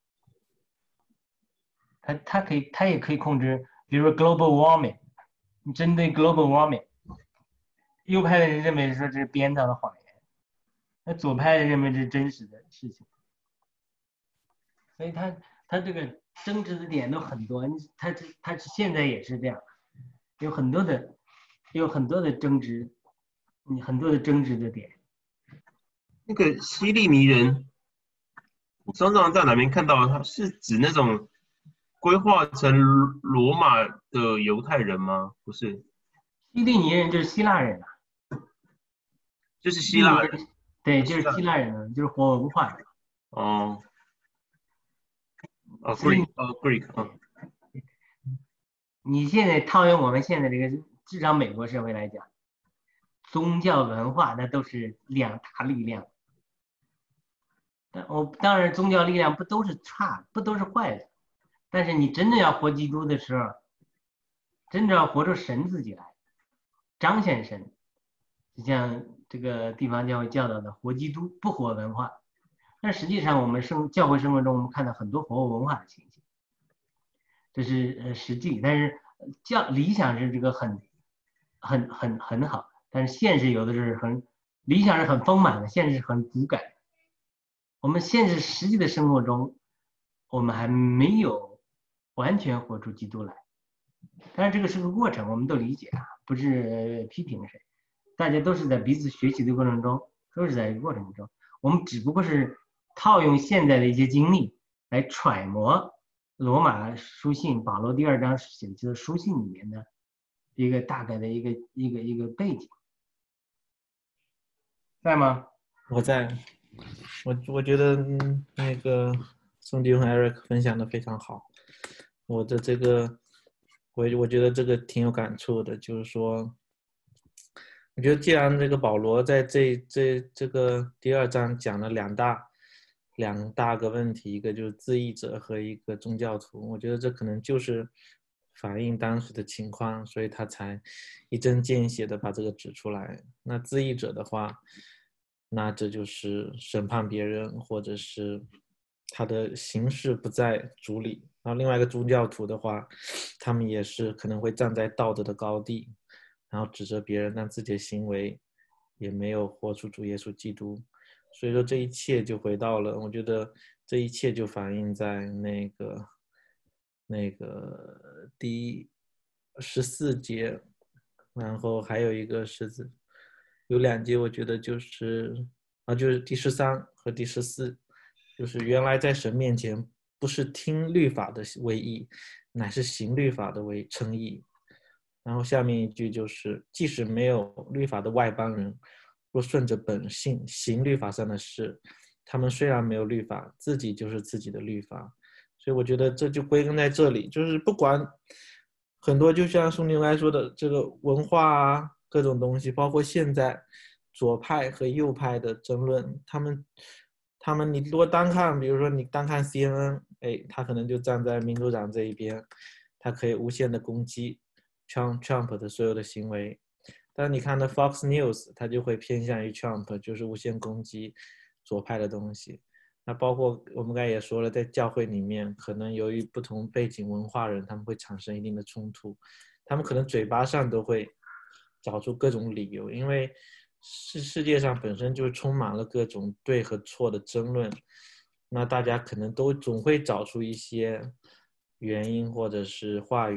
A: 他他可以，他也可以控制，比如说 global warming， 针对 global warming， 右派的人认为说这是编造的谎言，那左派的认为这是真实的事情，所以他他这个争执的点都很多，他他现在也是这样，有很多的有很多的争执。你很多的争执的点，
C: 那个希利尼人，我常常在哪边看到，他是指那种规划成罗马的犹太人吗？不是，
A: 希利尼人就是希腊人啊，
C: 就是希腊人，
A: 对，就是希腊人啊，就是活文化的。
C: 哦，哦 ，Greek， 哦 ，Greek， 哦。
A: 你现在套用我们现在这个至少美国社会来讲。宗教文化那都是两大力量，但我当然宗教力量不都是差，不都是坏的，但是你真正要活基督的时候，真正要活出神自己来，彰显神，就像这个地方教会教导的活基督，不活文化。但实际上我们生教会生活中，我们看到很多活文化的情形，这是呃实际，但是教理想是这个很很很很好。但是现实有的是很理想是很丰满的，现实是很骨感的。我们现实实际的生活中，我们还没有完全活出基督来。当然这个是个过程，我们都理解啊，不是批评谁，大家都是在彼此学习的过程中，都是在一个过程中。我们只不过是套用现在的一些经历来揣摩罗马书信保罗第二章写的书信里面的一个大概的一个一个一个背景。在吗？
D: 我在，我我觉得、嗯、那个宋迪和 Eric 分享的非常好，我的这个我我觉得这个挺有感触的，就是说，我觉得既然这个保罗在这这这个第二章讲了两大两大个问题，一个就是自义者和一个宗教徒，我觉得这可能就是反映当时的情况，所以他才一针见血的把这个指出来。那自义者的话，那这就是审判别人，或者是他的行事不在主里。然后另外一个宗教徒的话，他们也是可能会站在道德的高地，然后指责别人，但自己的行为也没有活出主耶稣基督。所以说这一切就回到了，我觉得这一切就反映在那个那个第十四节，然后还有一个十字。有两节我觉得就是啊，就是第十三和第十四，就是原来在神面前不是听律法的为义，乃是行律法的为称义。然后下面一句就是，即使没有律法的外邦人，若顺着本性行律法上的事，他们虽然没有律法，自己就是自己的律法。所以我觉得这就归根在这里，就是不管很多，就像宋宁来说的这个文化啊，各种东西，包括现在左派和右派的争论，他们他们你如果单看，比如说你单看 C N N， 哎，他可能就站在民主党这一边，他可以无限的攻击 Trump, Trump 的所有的行为。但你看的 Fox News， 他就会偏向于 Trump， 就是无限攻击左派的东西。那包括我们刚才也说了，在教会里面，可能由于不同背景文化人，他们会产生一定的冲突，他们可能嘴巴上都会找出各种理由，因为世世界上本身就充满了各种对和错的争论，那大家可能都总会找出一些原因或者是话语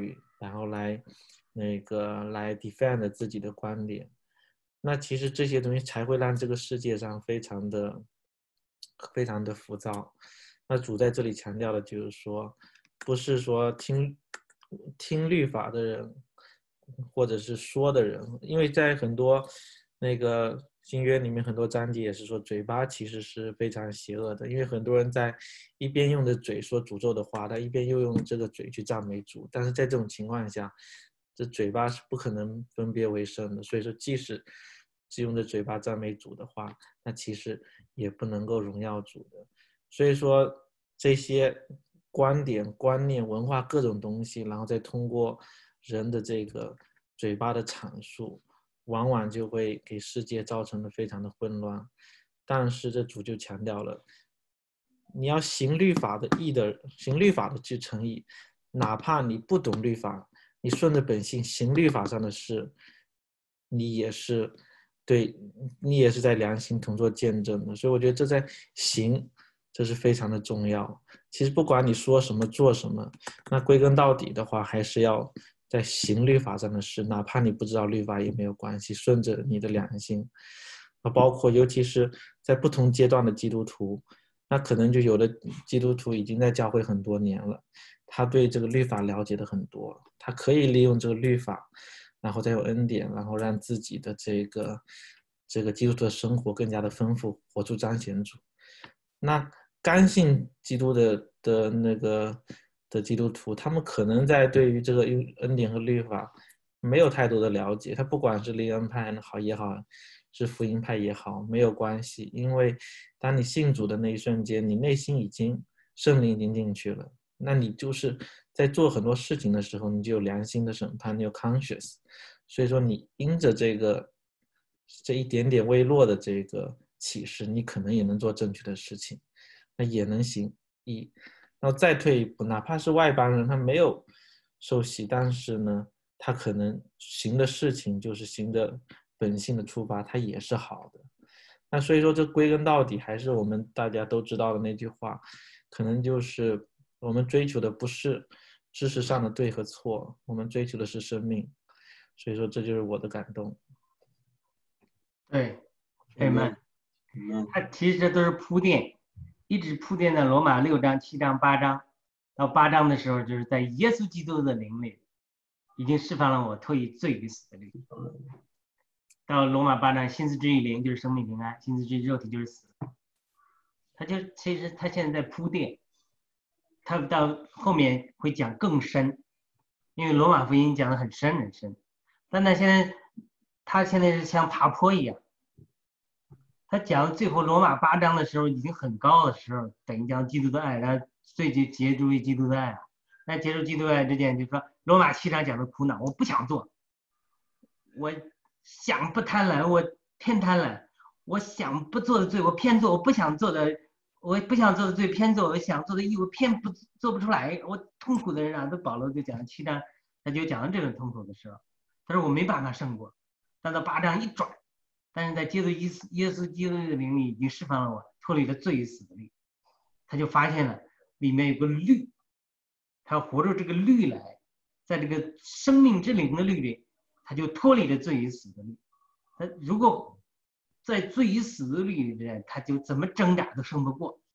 D: 然后来那个来 defend 自己的观点。那其实这些东西才会让这个世界上非常的非常的浮躁。那主在这里强调的就是说，不是说听听律法的人或者是说的人，因为在很多那个新约里面很多章节也是说嘴巴其实是非常邪恶的，因为很多人在一边用着嘴说诅咒的话，他一边又用这个嘴去赞美主，但是在这种情况下，这嘴巴是不可能分别为圣的。所以说即使只用着嘴巴赞美主的话，那其实也不能够荣耀主的。所以说这些观点、观念、文化各种东西，然后再通过人的这个嘴巴的阐述，往往就会给世界造成了非常的混乱。但是这主就强调了，你要行律法的义的，行律法的去成义，哪怕你不懂律法，你顺着本性行律法上的事，你也是对，你也是在良心同作见证的。所以我觉得这在行，这是非常的重要。其实不管你说什么做什么，那归根到底的话，还是要在行律法上的事，哪怕你不知道律法也没有关系，顺着你的良心。包括尤其是在不同阶段的基督徒，那可能就有的基督徒已经在教会很多年了，他对这个律法了解的很多，他可以利用这个律法，然后再有恩典，然后让自己的这个这个基督徒的生活更加的丰富，活出彰显主。那刚信基督的的那个的基督徒，他们可能在对于这个恩典和律法没有太多的了解，他不管是灵恩派好也好，是福音派也好，没有关系，因为当你信主的那一瞬间，你内心已经圣灵已经进去了，那你就是在做很多事情的时候，你就有良心的审判，你有 conscious， 所以说你因着这个这一点点微弱的这个启示，你可能也能做正确的事情，那也能行义。然后再退一步，哪怕是外邦人，他没有受洗，但是呢，他可能行的事情就是行的本性的出发，他也是好的。那所以说这归根到底还是我们大家都知道的那句话，可能就是我们追求的不是知识上的对和错，我们追求的是生命。所以说这就是我的感动。
A: 对，对吗？它其实这都是铺垫，一直铺垫在罗马六章、七章、八章，到八章的时候，就是在耶稣基督的灵里，已经释放了我脱离罪与死的律。到罗马八章，心思之于灵就是生命平安，心思之于肉体就是死。他就其实他现在在铺垫，他到后面会讲更深，因为罗马福音讲的很深很深，但他现在他现在是像爬坡一样。他讲最后罗马八章的时候已经很高的时候，等于讲基督的爱，然后最就结束于基督的爱。那结束基督的爱之前，就说罗马七章讲的苦恼，我不想做，我想不贪婪，我偏贪婪；我想不做的罪，我偏做；我不想做的，我不想做的罪偏做；我想做的义，我偏不做不出来。我痛苦的人啊，都保罗就讲七章，他就讲到这种痛苦的时候，他说我没办法胜过，但到八章一转。但是在接着耶稣耶稣基督的灵里已经释放了我，脱离了罪与死的律，他就发现了里面有个律，他活着这个律来，在这个生命之灵的律里，他就脱离了罪与死的律。他如果在罪与死的律里面，他就怎么挣扎都胜不过。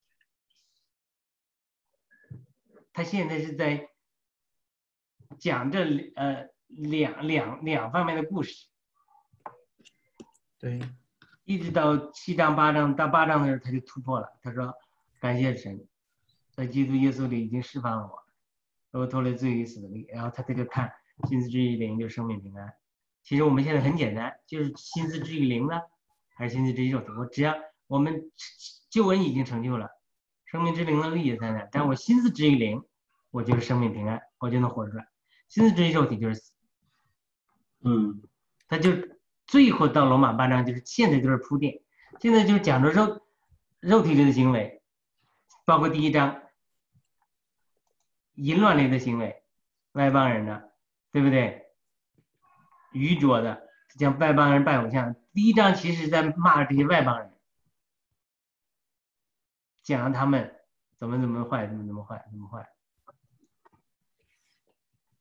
A: 他现在是在讲这呃两两两方面的故事。
D: 对，
A: 一直到七章八章，到八章的时候他就突破了。他说：“感谢神，在基督耶稣里已经释放了我，我脱离罪与死的律。”然后他这就看心思之于灵就是生命平安。其实我们现在很简单，就是心思之于灵呢，还是心思之于肉体？我只要我们救恩已经成就了，生命之灵的律也在那，但我心思之于灵，我就是生命平安，我就能活出来。心思之于肉体就是死。
E: 嗯，
A: 他就。最后到罗马八章，就是现在就是铺垫，现在就是讲着肉肉体类的行为，包括第一章淫乱类的行为，外邦人的，对不对？愚拙的，讲外邦人拜偶像。第一章其实在骂这些外邦人，讲他们怎么怎么坏，怎么怎么坏，怎么坏。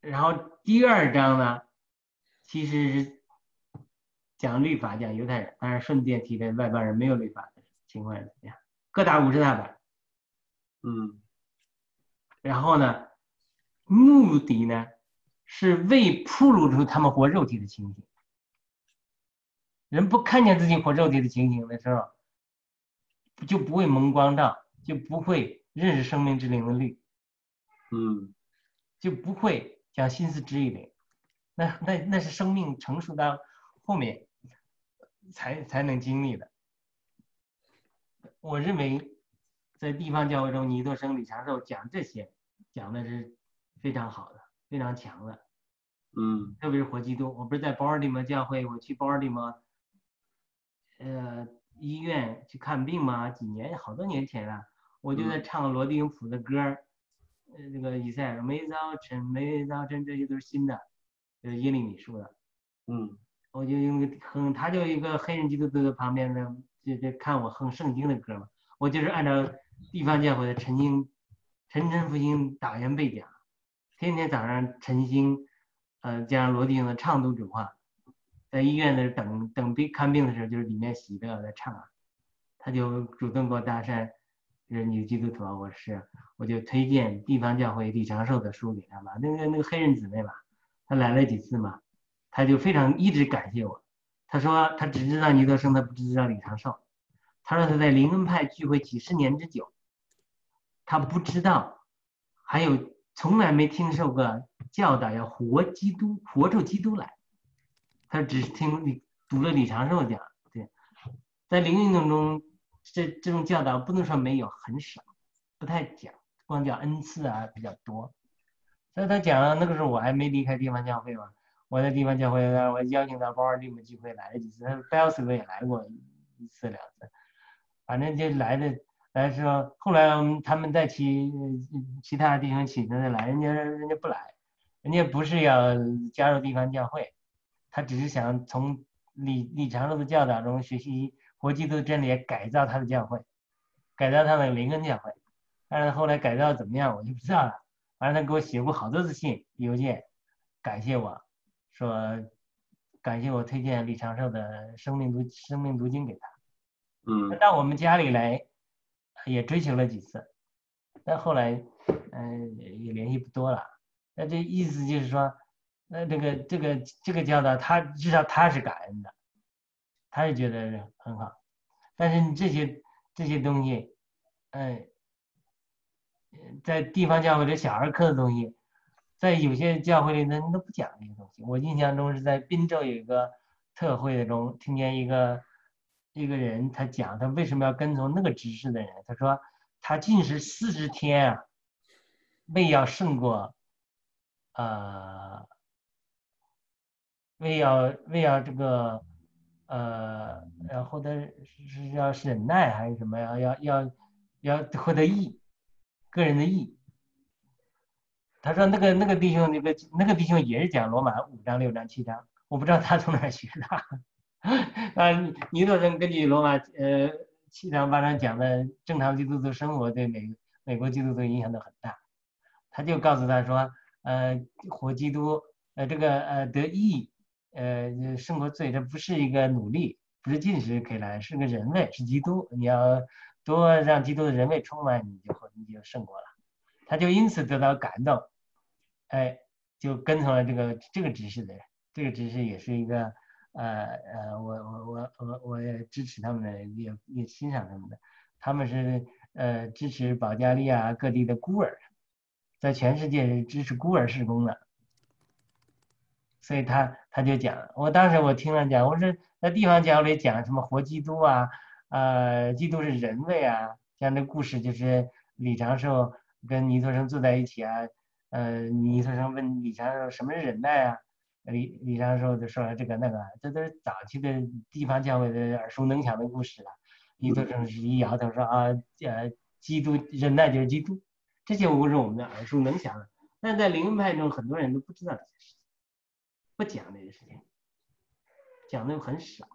A: 然后第二章呢，其实是讲律法，讲犹太人，但是顺便提的外邦人没有律法的情况是怎么样，各打五十大板。
C: 嗯，
A: 然后呢，目的呢是为铺露出他们活肉体的情形。人不看见自己活肉体的情形的时候，就不会蒙光照，就不会认识生命之灵的律，
C: 嗯，
A: 就不会讲心思之意灵。那那那是生命成熟到后面才才能经历的。我认为在地方教会中，尼多生、李长寿讲这些讲的是非常好的，非常强的。
C: 嗯，
A: 特别是活基督，我不是在保尔蒂摩教会，我去保尔蒂摩呃医院去看病嘛，几年好多年前了，我就在唱罗定普的歌，呃，这个以赛亚每早晨每早晨，这些都是新的，就是耶利米书的。
C: 嗯，
A: 我就用个哼，他就一个黑人基督徒在旁边呢，就就看我哼圣经的歌嘛。我就是按照地方教会的晨经、晨晨复兴打员背讲，天天早上晨兴，呃，加上罗定的唱读主话，在医院的等等病看病的时候，就是里面洗的在唱啊。他就主动给我搭讪，说你是基督徒啊，我是，我就推荐地方教会李长寿的书给他嘛，那个那个黑人姊妹嘛，他来了几次嘛。他就非常一直感谢我，他说他只知道尼多生，他不知道李长寿。他说他在灵恩派聚会几十年之久，他不知道，还有从来没听说过教导要活基督，活出基督来。他只是听你读了李长寿讲，对，在灵运动中，这这种教导不能说没有，很少，不太讲，光讲恩赐啊比较多。所以他讲那个时候我还没离开地方教会嘛。我在地方教会，我邀请到保尔蒂摩聚会来了几次，贝尔斯也来过一次两次，反正就来的来说，后来他们在其其他地方请他来，人家人家不来，人家不是要加入地方教会，他只是想从李李长寿的教导中学习活基督的真理，改造他的教会，改造他的灵恩教会。但是后来改造怎么样，我就不知道了。反正他给我写过好多次信邮件，感谢我。说感谢我推荐李长寿的生命读生命读经给他，
C: 嗯，
A: 他到我们家里来也追求了几次，但后来嗯、呃、也联系不多了。那这意思就是说，那这个这个这个教导他至少他是感恩的，他是觉得很好。但是这些这些东西，嗯、呃，在地方教会的小儿科的东西。在有些教会里呢都不讲这些东西。我印象中是在滨州有一个特会中听见一个一个人他讲他为什么要跟从那个执事的人，他说他禁食四十天啊，为要胜过呃为要为要这个呃然后他是要忍耐还是什么呀，要要要获得义，个人的义。他说那个那个弟兄那个那个弟兄也是讲罗马五章六章七章，我不知道他从哪学的。啊，尼多生根据罗马呃七章八章讲的正常基督徒生活对美美国基督徒影响都很大。他就告诉他说，呃，活基督呃这个呃得义呃胜过罪，这不是一个努力，不是进食可以来，是个人位，是基督，你要多让基督的人位充满，你就你就胜过了。他就因此得到感动，哎，就跟从了这个这个执事的人。这个执事也是一个，呃呃，我我我我我也支持他们的，也也欣赏他们的。他们是呃支持保加利亚各地的孤儿，在全世界是支持孤儿事工的。所以他他就讲，我当时我听了讲，我说在地方教里讲什么活基督啊，呃，基督是人位啊，像这故事就是李长寿跟尼托生坐在一起啊，呃，尼托生问李长寿什么是忍耐啊，李李长寿就说了这个那个，这都是早期的地方教会的耳熟能详的故事了。尼托生是一摇头说啊，呃，基督忍耐就是基督，这些故事我们的耳熟能详的，但在灵恩派中很多人都不知道这些事情，不讲这些事情，讲的很少。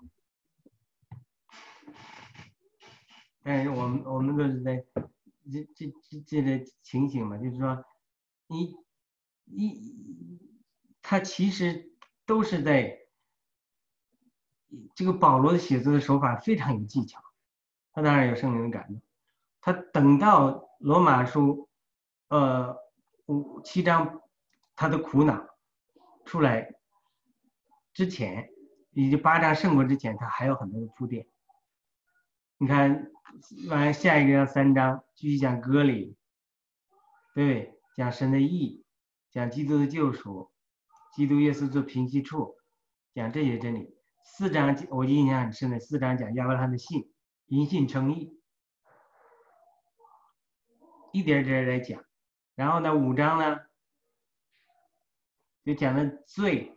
A: 但是我们我们都是在这这这这个情形嘛，就是说，你一他其实都是在这个保罗的写作的手法非常有技巧，他当然有圣灵的感动。他等到罗马书呃五七章他的苦恼出来之前，以及八章胜过之前，他还有很多的铺垫。你看完下一个章三章继续讲割礼，对不对？讲神的义，讲基督的救赎，基督耶稣做平息处，讲这些真理。四章我印象很深的，四章讲亚伯拉罕的信，因信称义，一点点来讲。然后呢，五章呢就讲的罪，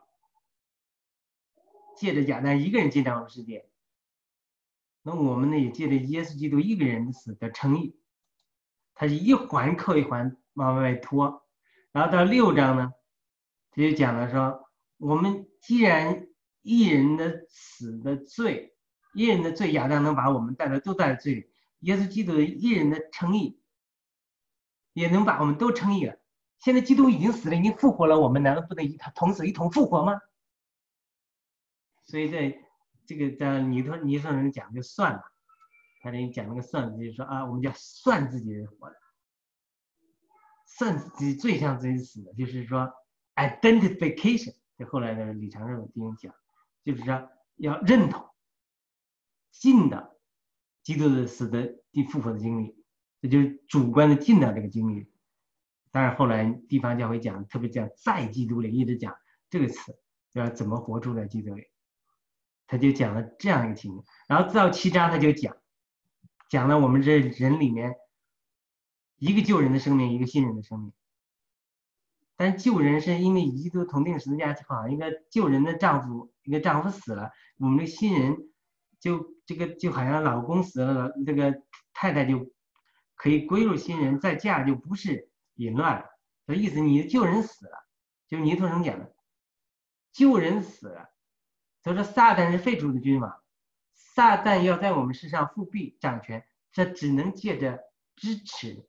A: 借着亚当一个人进到了世界，那我们呢也借着耶稣基督一个人的死的称义，他是一环扣一环往外拖。然后到六章呢，他就讲了说，我们既然一人的死的罪，一人的罪，亚当能把我们带到都带到罪里，耶稣基督的一人的称义也能把我们都称义了。现在基督已经死了，已经复活了，我们难道不能与他同死一同复活吗？所以在这个在尼特尼特人讲就算了，他这讲那个算字就是说啊，我们叫算自己的活的，算自己最像自己死的，就是说 identification。这后来的李长寿弟兄讲，就是说要认同进到基督的死的地复活的经历，这就是主观的进到这个经历。当然后来地方教会讲，特别讲在基督里，一直讲这个词，要怎么活出来基督里，他就讲了这样一个情景。然后到七章他就讲讲了我们这人里面一个救人的生命，一个信人的生命。但救人是因为基督同定十字架，好像一个救人的丈夫，一个丈夫死了，我们的新人就这个就好像老公死了，这个太太就可以归入新人，再嫁就不是淫乱了。所以意思你救人死了，就是尼特生讲的，救人死了。他说撒旦是废除的君王，撒旦要在我们世上复辟掌权，这只能借着支持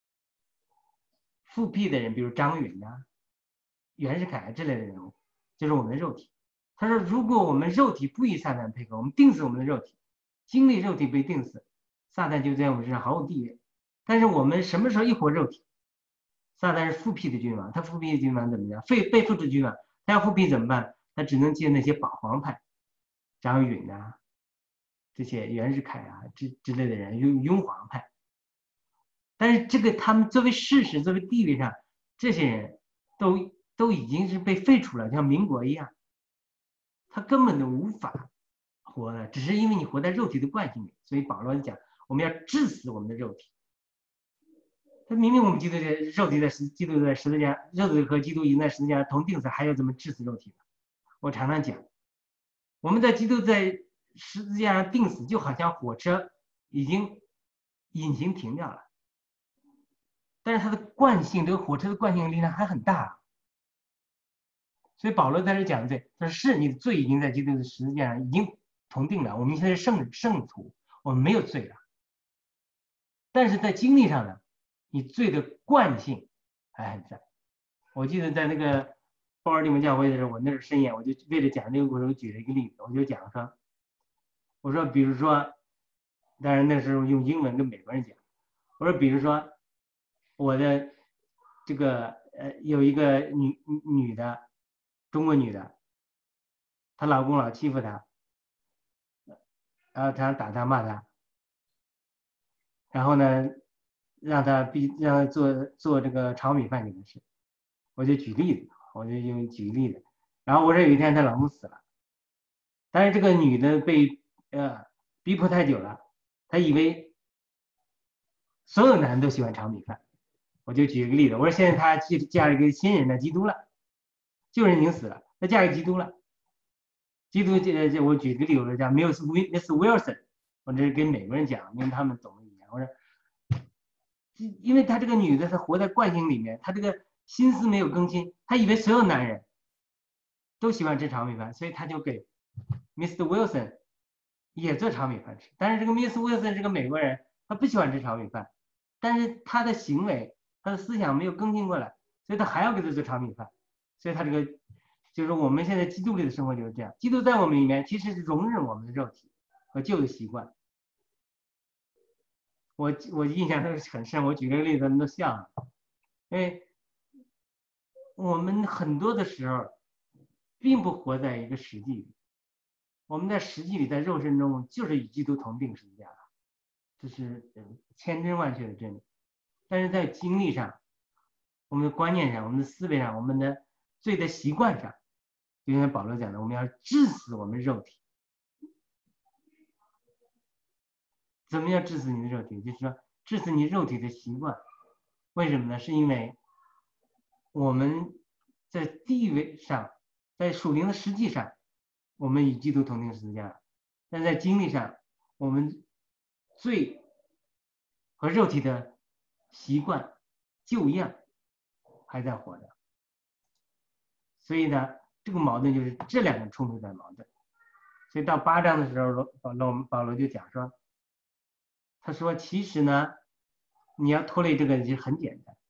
A: 复辟的人，比如张允啊、袁世凯这类的人物，就是我们的肉体。他说如果我们肉体不与撒旦配合，我们定死我们的肉体，经历肉体被定死，撒旦就在我们身上毫无地位。但是我们什么时候一活肉体，撒旦是复辟的君王，他复辟的君王怎么样？被被复制君王，他要复辟怎么办？他只能借那些保皇派，张允啊，这些袁世凯啊之之类的人，拥拥皇派。但是这个他们作为事实，作为地位上，这些人都都已经是被废除了，像民国一样，他根本都无法活了，只是因为你活在肉体的惯性里。所以保罗讲，我们要治死我们的肉体。他明明我们基督的肉体在十基督在十字架，肉体和基督已经在十字架同定死，还要怎么治死肉体呢？我常常讲，我们在基督在十字架上定死，就好像火车已经引擎停掉了。但是它的惯性，这个火车的惯性力量还很大，所以保罗在这讲罪，他说是你的罪已经在基督的十字架上已经同定了，我们现在是圣圣徒，我们没有罪了。但是在经历上呢，你罪的惯性还很在。我记得在那个鲍尔利门教会的时候，我那是深夜，我就为了讲这个故事，我举了一个例子，我就讲说，我说比如说，当然那时候用英文跟美国人讲，我说比如说。我的这个呃有一个女女的中国女的，她老公老欺负她，然后她打她骂她，然后呢让她逼让她做做这个炒米饭给她吃。我就举例子，我就用举例子。然后我说有一天她老公死了，但是这个女的被呃逼迫太久了，她以为所有男人都喜欢炒米饭。我就举一个例子，我说现在她嫁了一个新人呢，基督了，旧人已经死了，她嫁给基督了。基督这这我举一个例子，我讲 Miss Wilson， 我这是跟美国人讲，因为他们懂语言。我说，因为她这个女的，她活在惯性里面，她这个心思没有更新，她以为所有男人都喜欢吃炒米饭，所以她就给 Mister Wilson 也做炒米饭吃。但是这个 Miss Wilson 是个美国人，他不喜欢吃炒米饭，但是他的行为。他的思想没有更新过来， 所以他还要给他做炒米饭。所以他这个就是我们现在基督里的生活就是这样，基督在我们里面其实是容忍我们的肉体和旧的习惯。我我印象都是很深，我举个例子，你都笑了，因为我们很多的时候并不活在一个实际里，我们在实际里，在肉身中就是与基督同定十字架的，这是千真万确的真理。但是在经历上，我们的观念上，我们的思维上，我们的罪的习惯上，就像保罗讲的，我们要治死我们肉体。怎么样治死你的肉体？就是说治死你肉体的习惯。为什么呢？是因为我们在地位上，在属灵的实际上，我们与基督同定十字架，但在经历上，我们罪和肉体的习惯旧样还在活着。所以呢，这个矛盾就是这两个冲突在矛盾。所以到八章的时候，保罗保罗就讲说，他说其实呢，你要脱离这个就很简单。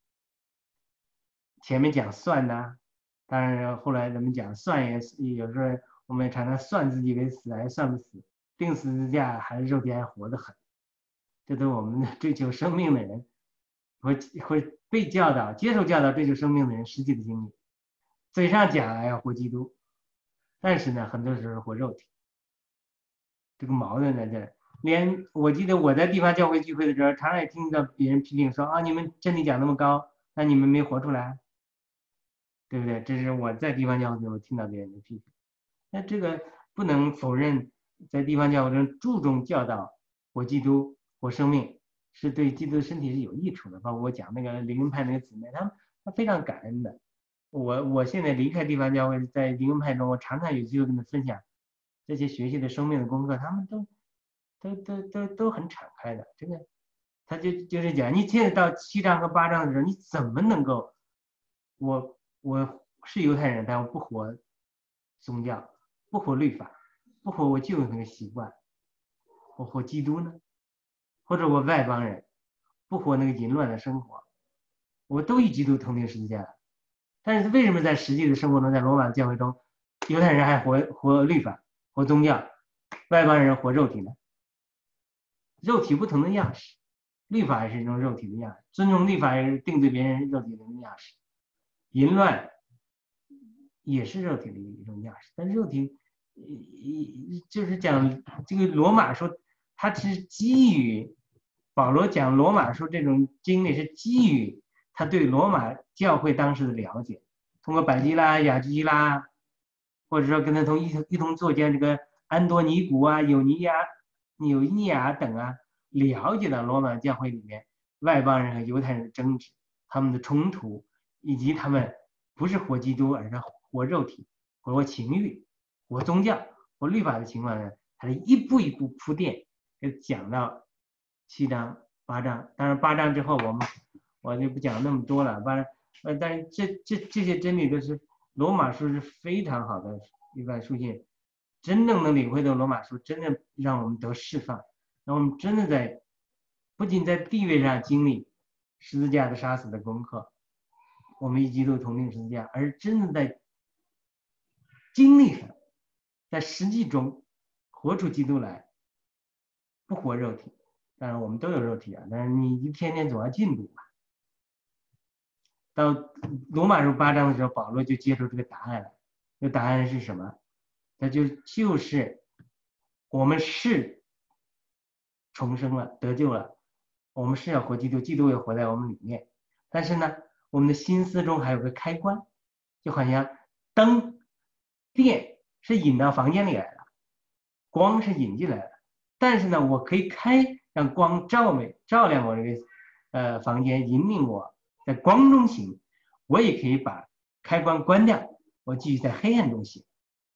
A: 前面讲算呢，当然后来人们讲算也有时候我们常常算自己为死还算不死，定十字架还是肉体还活得很，这都我们追求生命的人会会被教导接受教导追求生命的人实际的经历。嘴上讲要活基督，但是呢很多时候活肉体，这个矛盾在这儿。连我记得我在地方教会聚会的时候，常常也听到别人批评说啊，你们真理讲那么高，那你们没活出来，对不对？这是我在地方教会的时候听到别人的批评。那这个不能否认，在地方教会中注重教导活基督活生命，是对基督的身体是有益处的。包括我讲那个灵恩派那个姊妹，他们他非常感恩的。我我现在离开地方教会，在灵恩派中，我常常有机会跟他分享这些学习的生命的功课，他们都都都都都很敞开的。这个他就就是讲，你现在到七章和八章的时候，你怎么能够，我我是犹太人，但我不活宗教，不活律法，不活我就有那个习惯，我活基督呢？或者我外邦人不活那个淫乱的生活，我都与基督同定十字架。但是为什么在实际的生活中，在罗马的教会中，犹太人还活活律法活宗教，外邦人活肉体呢？肉体不同的样式，律法也是一种肉体的样式，尊重律法也是定罪别人肉体的样式，淫乱也是肉体的一种样式。但是肉体就是讲这个罗马书，它是基于保罗讲罗马书这种经历，是基于他对罗马教会当时的了解，通过百基拉、雅基拉，或者说跟他同一同一同作监这个安多尼古啊、有尼亚、纽尼亚等啊，了解到罗马教会里面外邦人和犹太人的争执，他们的冲突，以及他们不是活基督，而是活肉体、活情欲、活宗教、活律法的情况呢，他是一步一步铺垫，讲到七章、八章。当然八章之后我们。我就不讲那么多了，当然，呃，但是这这这些真理都是罗马书是非常好的一本书信，真正能领会到罗马书，真的让我们得释放，让我们真的在不仅在地位上经历十字架的杀死的功课，我们与基督同定十字架，而真的在经历上，在实际中活出基督来，不活肉体。当然我们都有肉体啊，但是你一天天总要进步吧。到罗马书八章的时候，保罗就接受这个答案了。这个答案是什么？那就就是我们是重生了，得救了，我们是要活基督，基督也活在我们里面。但是呢，我们的心思中还有个开关，就好像灯、电是引到房间里来了，光是引进来了。但是呢，我可以开，让光照美照亮我这个呃房间，引领我。在光中行，我也可以把开关关掉，我继续在黑暗中行。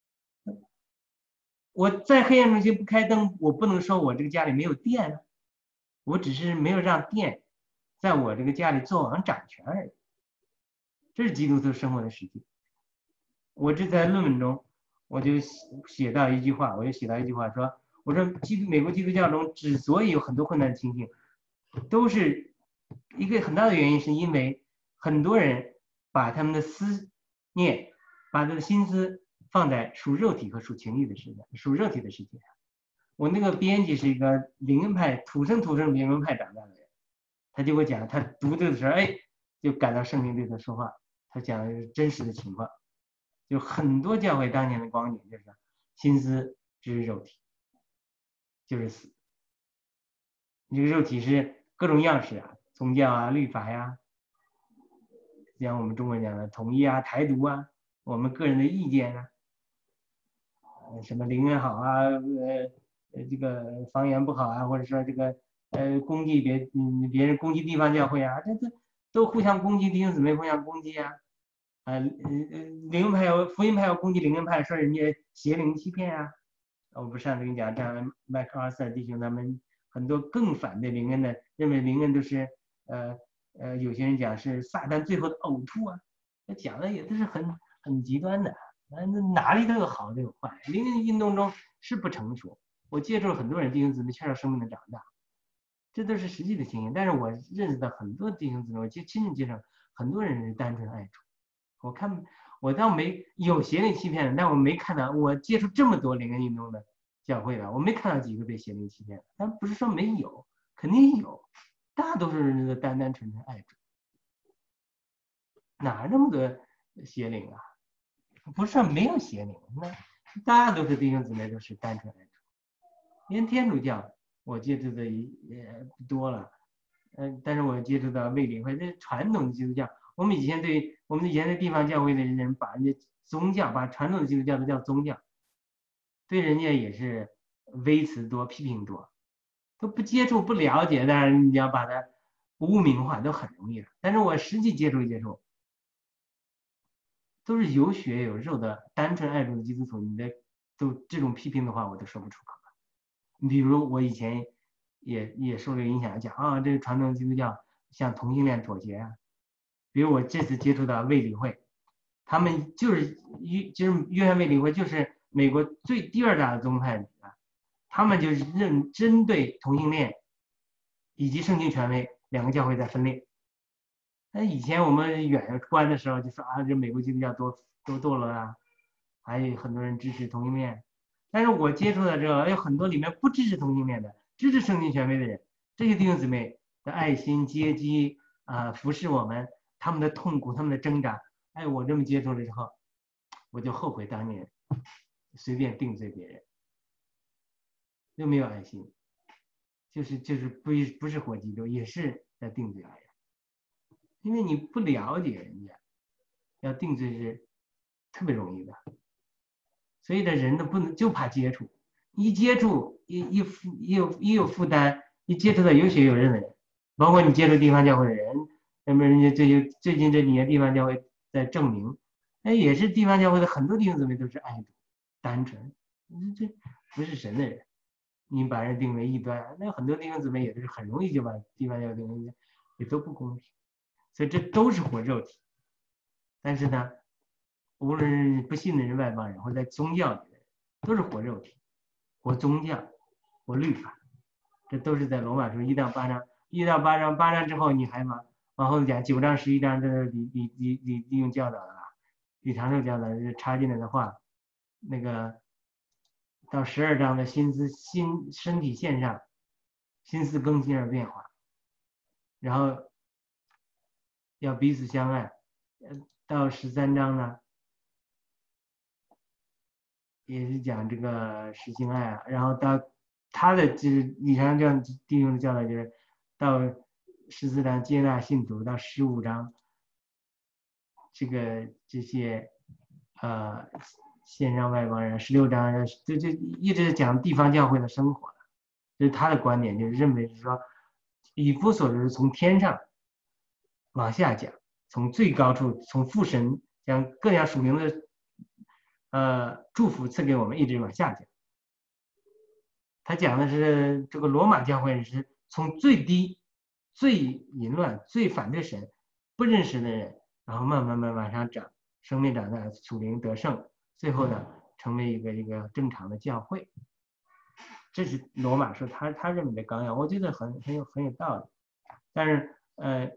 A: 我在黑暗中行不开灯，我不能说我这个家里没有电啊，我只是没有让电在我这个家里做王掌权而已。这是基督徒生活的实际。我这在论文中我就写到一句话，我就写到一句话说，我说基督美国基督教中之所以有很多混乱的情形，都是一个很大的原因，是因为很多人把他们的思念，把他的心思放在属肉体和属情欲的世界，属肉体的世界上。我那个编辑是一个灵恩派土生土生灵恩派长大的人，他就会讲，他读这个时候，哎，就感到圣灵对他说话，他讲的是真实的情况。就很多教会当年的光景就是心思只是肉体，就是死。这个肉体是各种样式啊，宗教啊、律法呀、啊，像我们中国人讲的统一啊、台独啊，我们个人的意见啊，什么灵恩好啊，呃，这个方言不好啊，或者说这个呃攻击别嗯别人攻击地方教会啊，这这都互相攻击，弟兄姊妹互相攻击啊。呃，灵恩派要福音派要攻击灵恩派，说人家邪灵欺骗啊。我不上次跟你讲，像麦克阿瑟弟兄他们很多更反对灵恩的，认为灵恩都是呃呃，有些人讲是撒旦最后的呕吐啊，那讲的也都是很很极端的。那哪里都有好都有坏，灵恩运动中是不成熟。我接触了很多人弟兄姊妹，缺少生命的长大，这都是实际的情形。但是我认识到很多弟兄姊妹，我亲亲自接触很多人是单纯爱主。我看我倒没有邪灵欺骗的，但我没看到，我接触这么多灵恩运动的教会了，我没看到几个被邪灵欺骗的。但不是说没有，肯定有，大多数人都单单纯纯爱主，哪那么多邪灵啊？不是说没有邪灵，那大多数弟兄姊妹都是单纯爱主。连天主教我接触的也多了，嗯、呃，但是我接触到卫理会，这传统的基督教。我们以前对我们以前的地方教会的人，把人家宗教，把传统的基督教都叫宗教，对人家也是微词多、批评多，都不接触、不了解，当然你要把它污名化都很容易的。但是我实际接触一接触，都是有血有肉的单纯爱主的基督徒，你的都这种批评的话，我都说不出口了。你比如我以前也也受这个影响，讲啊，这个传统基督教向同性恋妥协啊。比如我这次接触到卫理会，他们就是约就是约翰卫理会，就是美国最第二大的宗派里啊，他们就是认针对同性恋以及圣经权威两个教会在分裂。那以前我们远观的时候就说啊，这美国基督教多多堕落啊，还有很多人支持同性恋。但是我接触到这个，有很多里面不支持同性恋的，支持圣经权威的人，这些弟兄姊妹的爱心接机啊、呃，服侍我们。他们的痛苦，他们的挣扎，哎，我这么接触了之后，我就后悔当年随便定罪别人，又没有爱心，就是就是不不是活基督，也是在定罪别人，因为你不了解人家，要定罪是特别容易的，所以呢，人呢不能就怕接触，一接触一一一有一有负担，一接触到有血有肉的人，包括你接触地方教会的人。那么人家这些最近这几年地方教会在证明，哎，也是地方教会的很多弟兄姊妹都是爱主、单纯，这不是神的人，你把人定为异端，那很多弟兄姊妹也是很容易就把地方教会定为，也都不公平，所以这都是活肉体。但是呢，无论是不信的人、外邦人，或者在宗教里的人，都是活肉体、活宗教、活律法，这都是在罗马书一到八章，一到八章，八章之后你还往往后讲九章十一章，这是李李李李利用教导的啊，李长寿教导是插进来的话，那个到十二章的心思心身体线上，心思更新而变化，然后要彼此相爱，到十三章呢，也是讲这个实行爱啊，然后到他的就是李长寿弟兄的教导就是到十四章接纳信徒，到十五章这个这些呃线上外邦人，十六章这这一直讲地方教会的生活，这是他的观点，就是认为是说以弗所是从天上往下讲，从最高处从父神将各样属灵的呃祝福赐给我们，一直往下讲。他讲的是这个罗马教会是从最低最淫乱最反对神不认识的人，然后慢慢慢往上涨，生命长大，属灵得胜，最后呢成为一个一个正常的教会。这是罗马说他他认为的纲要，我觉得很很有很有道理。但是呃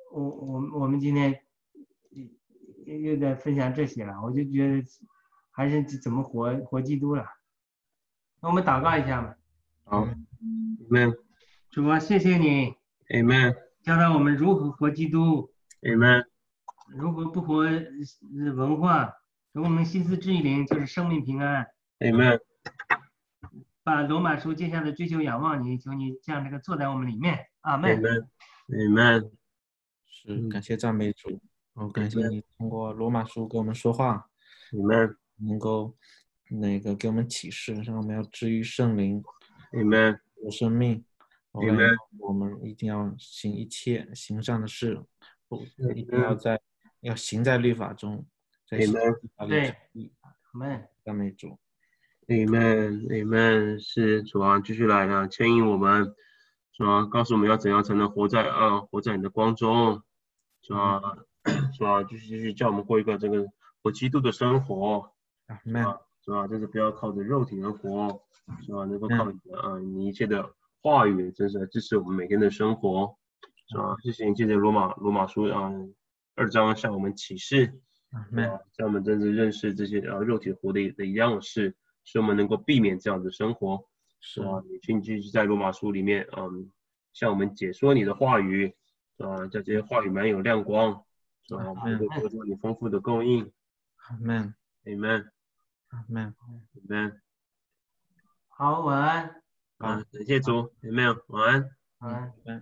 A: 我我我们今天又在分享这些了，我就觉得还是怎么活活基督了。那我们祷告一下吧。
C: 好 ，Amen。
A: 主啊，谢谢你
C: ，Amen。
A: 教导我们如何活基督
C: ，Amen。
A: 如何不活文化，使我们心思致意灵，就是生命平安。
C: Amen。
A: 把罗马书接下来追求仰望你，求你这样这个坐在我们里面。阿门。
C: Amen。
D: 是，感谢赞美主，哦，感谢你通过罗马书跟我们说话。
C: Amen。
D: 能够那个给我们启示，让我们要治愈圣灵。
C: Amen。
D: 有生命。
C: Amen。
D: 我们一定要行一切行善的事，不一定要在要行在律法中。
C: Amen。
A: 对。Amen。
D: 赞美主。
C: Amen。Amen。是主啊，继续来呢，牵引我们，主啊，告诉我们要怎样才能活在啊活在你的光中，主啊，主啊，继续继续叫我们过一个这个活基督的生活。
D: Amen。
C: 主啊，真是不要靠着肉体而活，主啊，能够靠你的啊你一切的话语，真是来支持我们每天的生活，主啊，谢谢你借着罗马罗马书啊二章向我们启示，
D: 啊，
C: 让我们真正认识这些啊肉体活的的一样的事，使我们能够避免这样的生活。是啊，你请继续在罗马书里面，嗯，向我们解说你的话语，啊，叫这些话语蛮有亮光，是吧？我们能够得到你丰富的供应。
D: Amen。
C: Amen。
D: Amen。
C: Amen。
A: 好，晚安。
C: 啊，感谢主。Amen。晚安。
A: 晚安。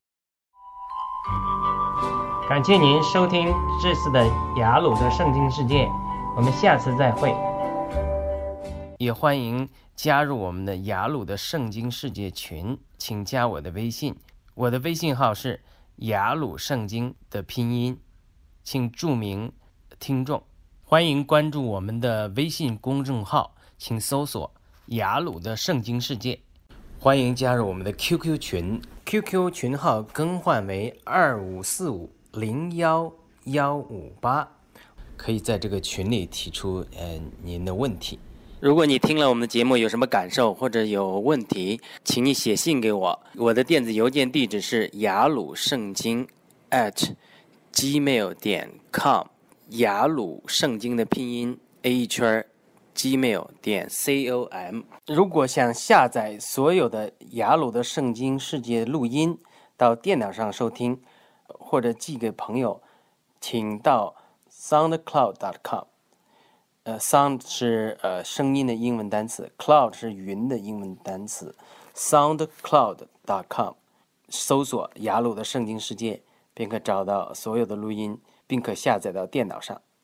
B: 感谢您收听这次的雅鲁的圣经世界，我们下次再会。也欢迎加入我们的雅鲁的圣经世界群，请加我的微信，我的微信号是雅鲁圣经的拼音，请注明听众。欢迎关注我们的微信公众号，请搜索雅鲁的圣经世界。欢迎加入我们的 Q Q 群 ，Q Q 群号更换为二五四五零幺幺五八，可以在这个群里提出呃您的问题。如果你听了我们的节目有什么感受或者有问题，请你写信给我，我的电子邮件地址是雅鲁圣经 at gmail 点 com， 雅鲁圣经的拼音 a 一圈 gmail 点 com。 如果想下载所有的雅鲁的圣经世界录音到电脑上收听，或者寄给朋友，请到 soundcloud 点 com。呃 ，sound 是呃声音的英文单词 ，cloud 是云的英文单词 ，soundcloud 点 com， 搜索雅鲁的圣经世界，便可找到所有的录音，并可下载到电脑上。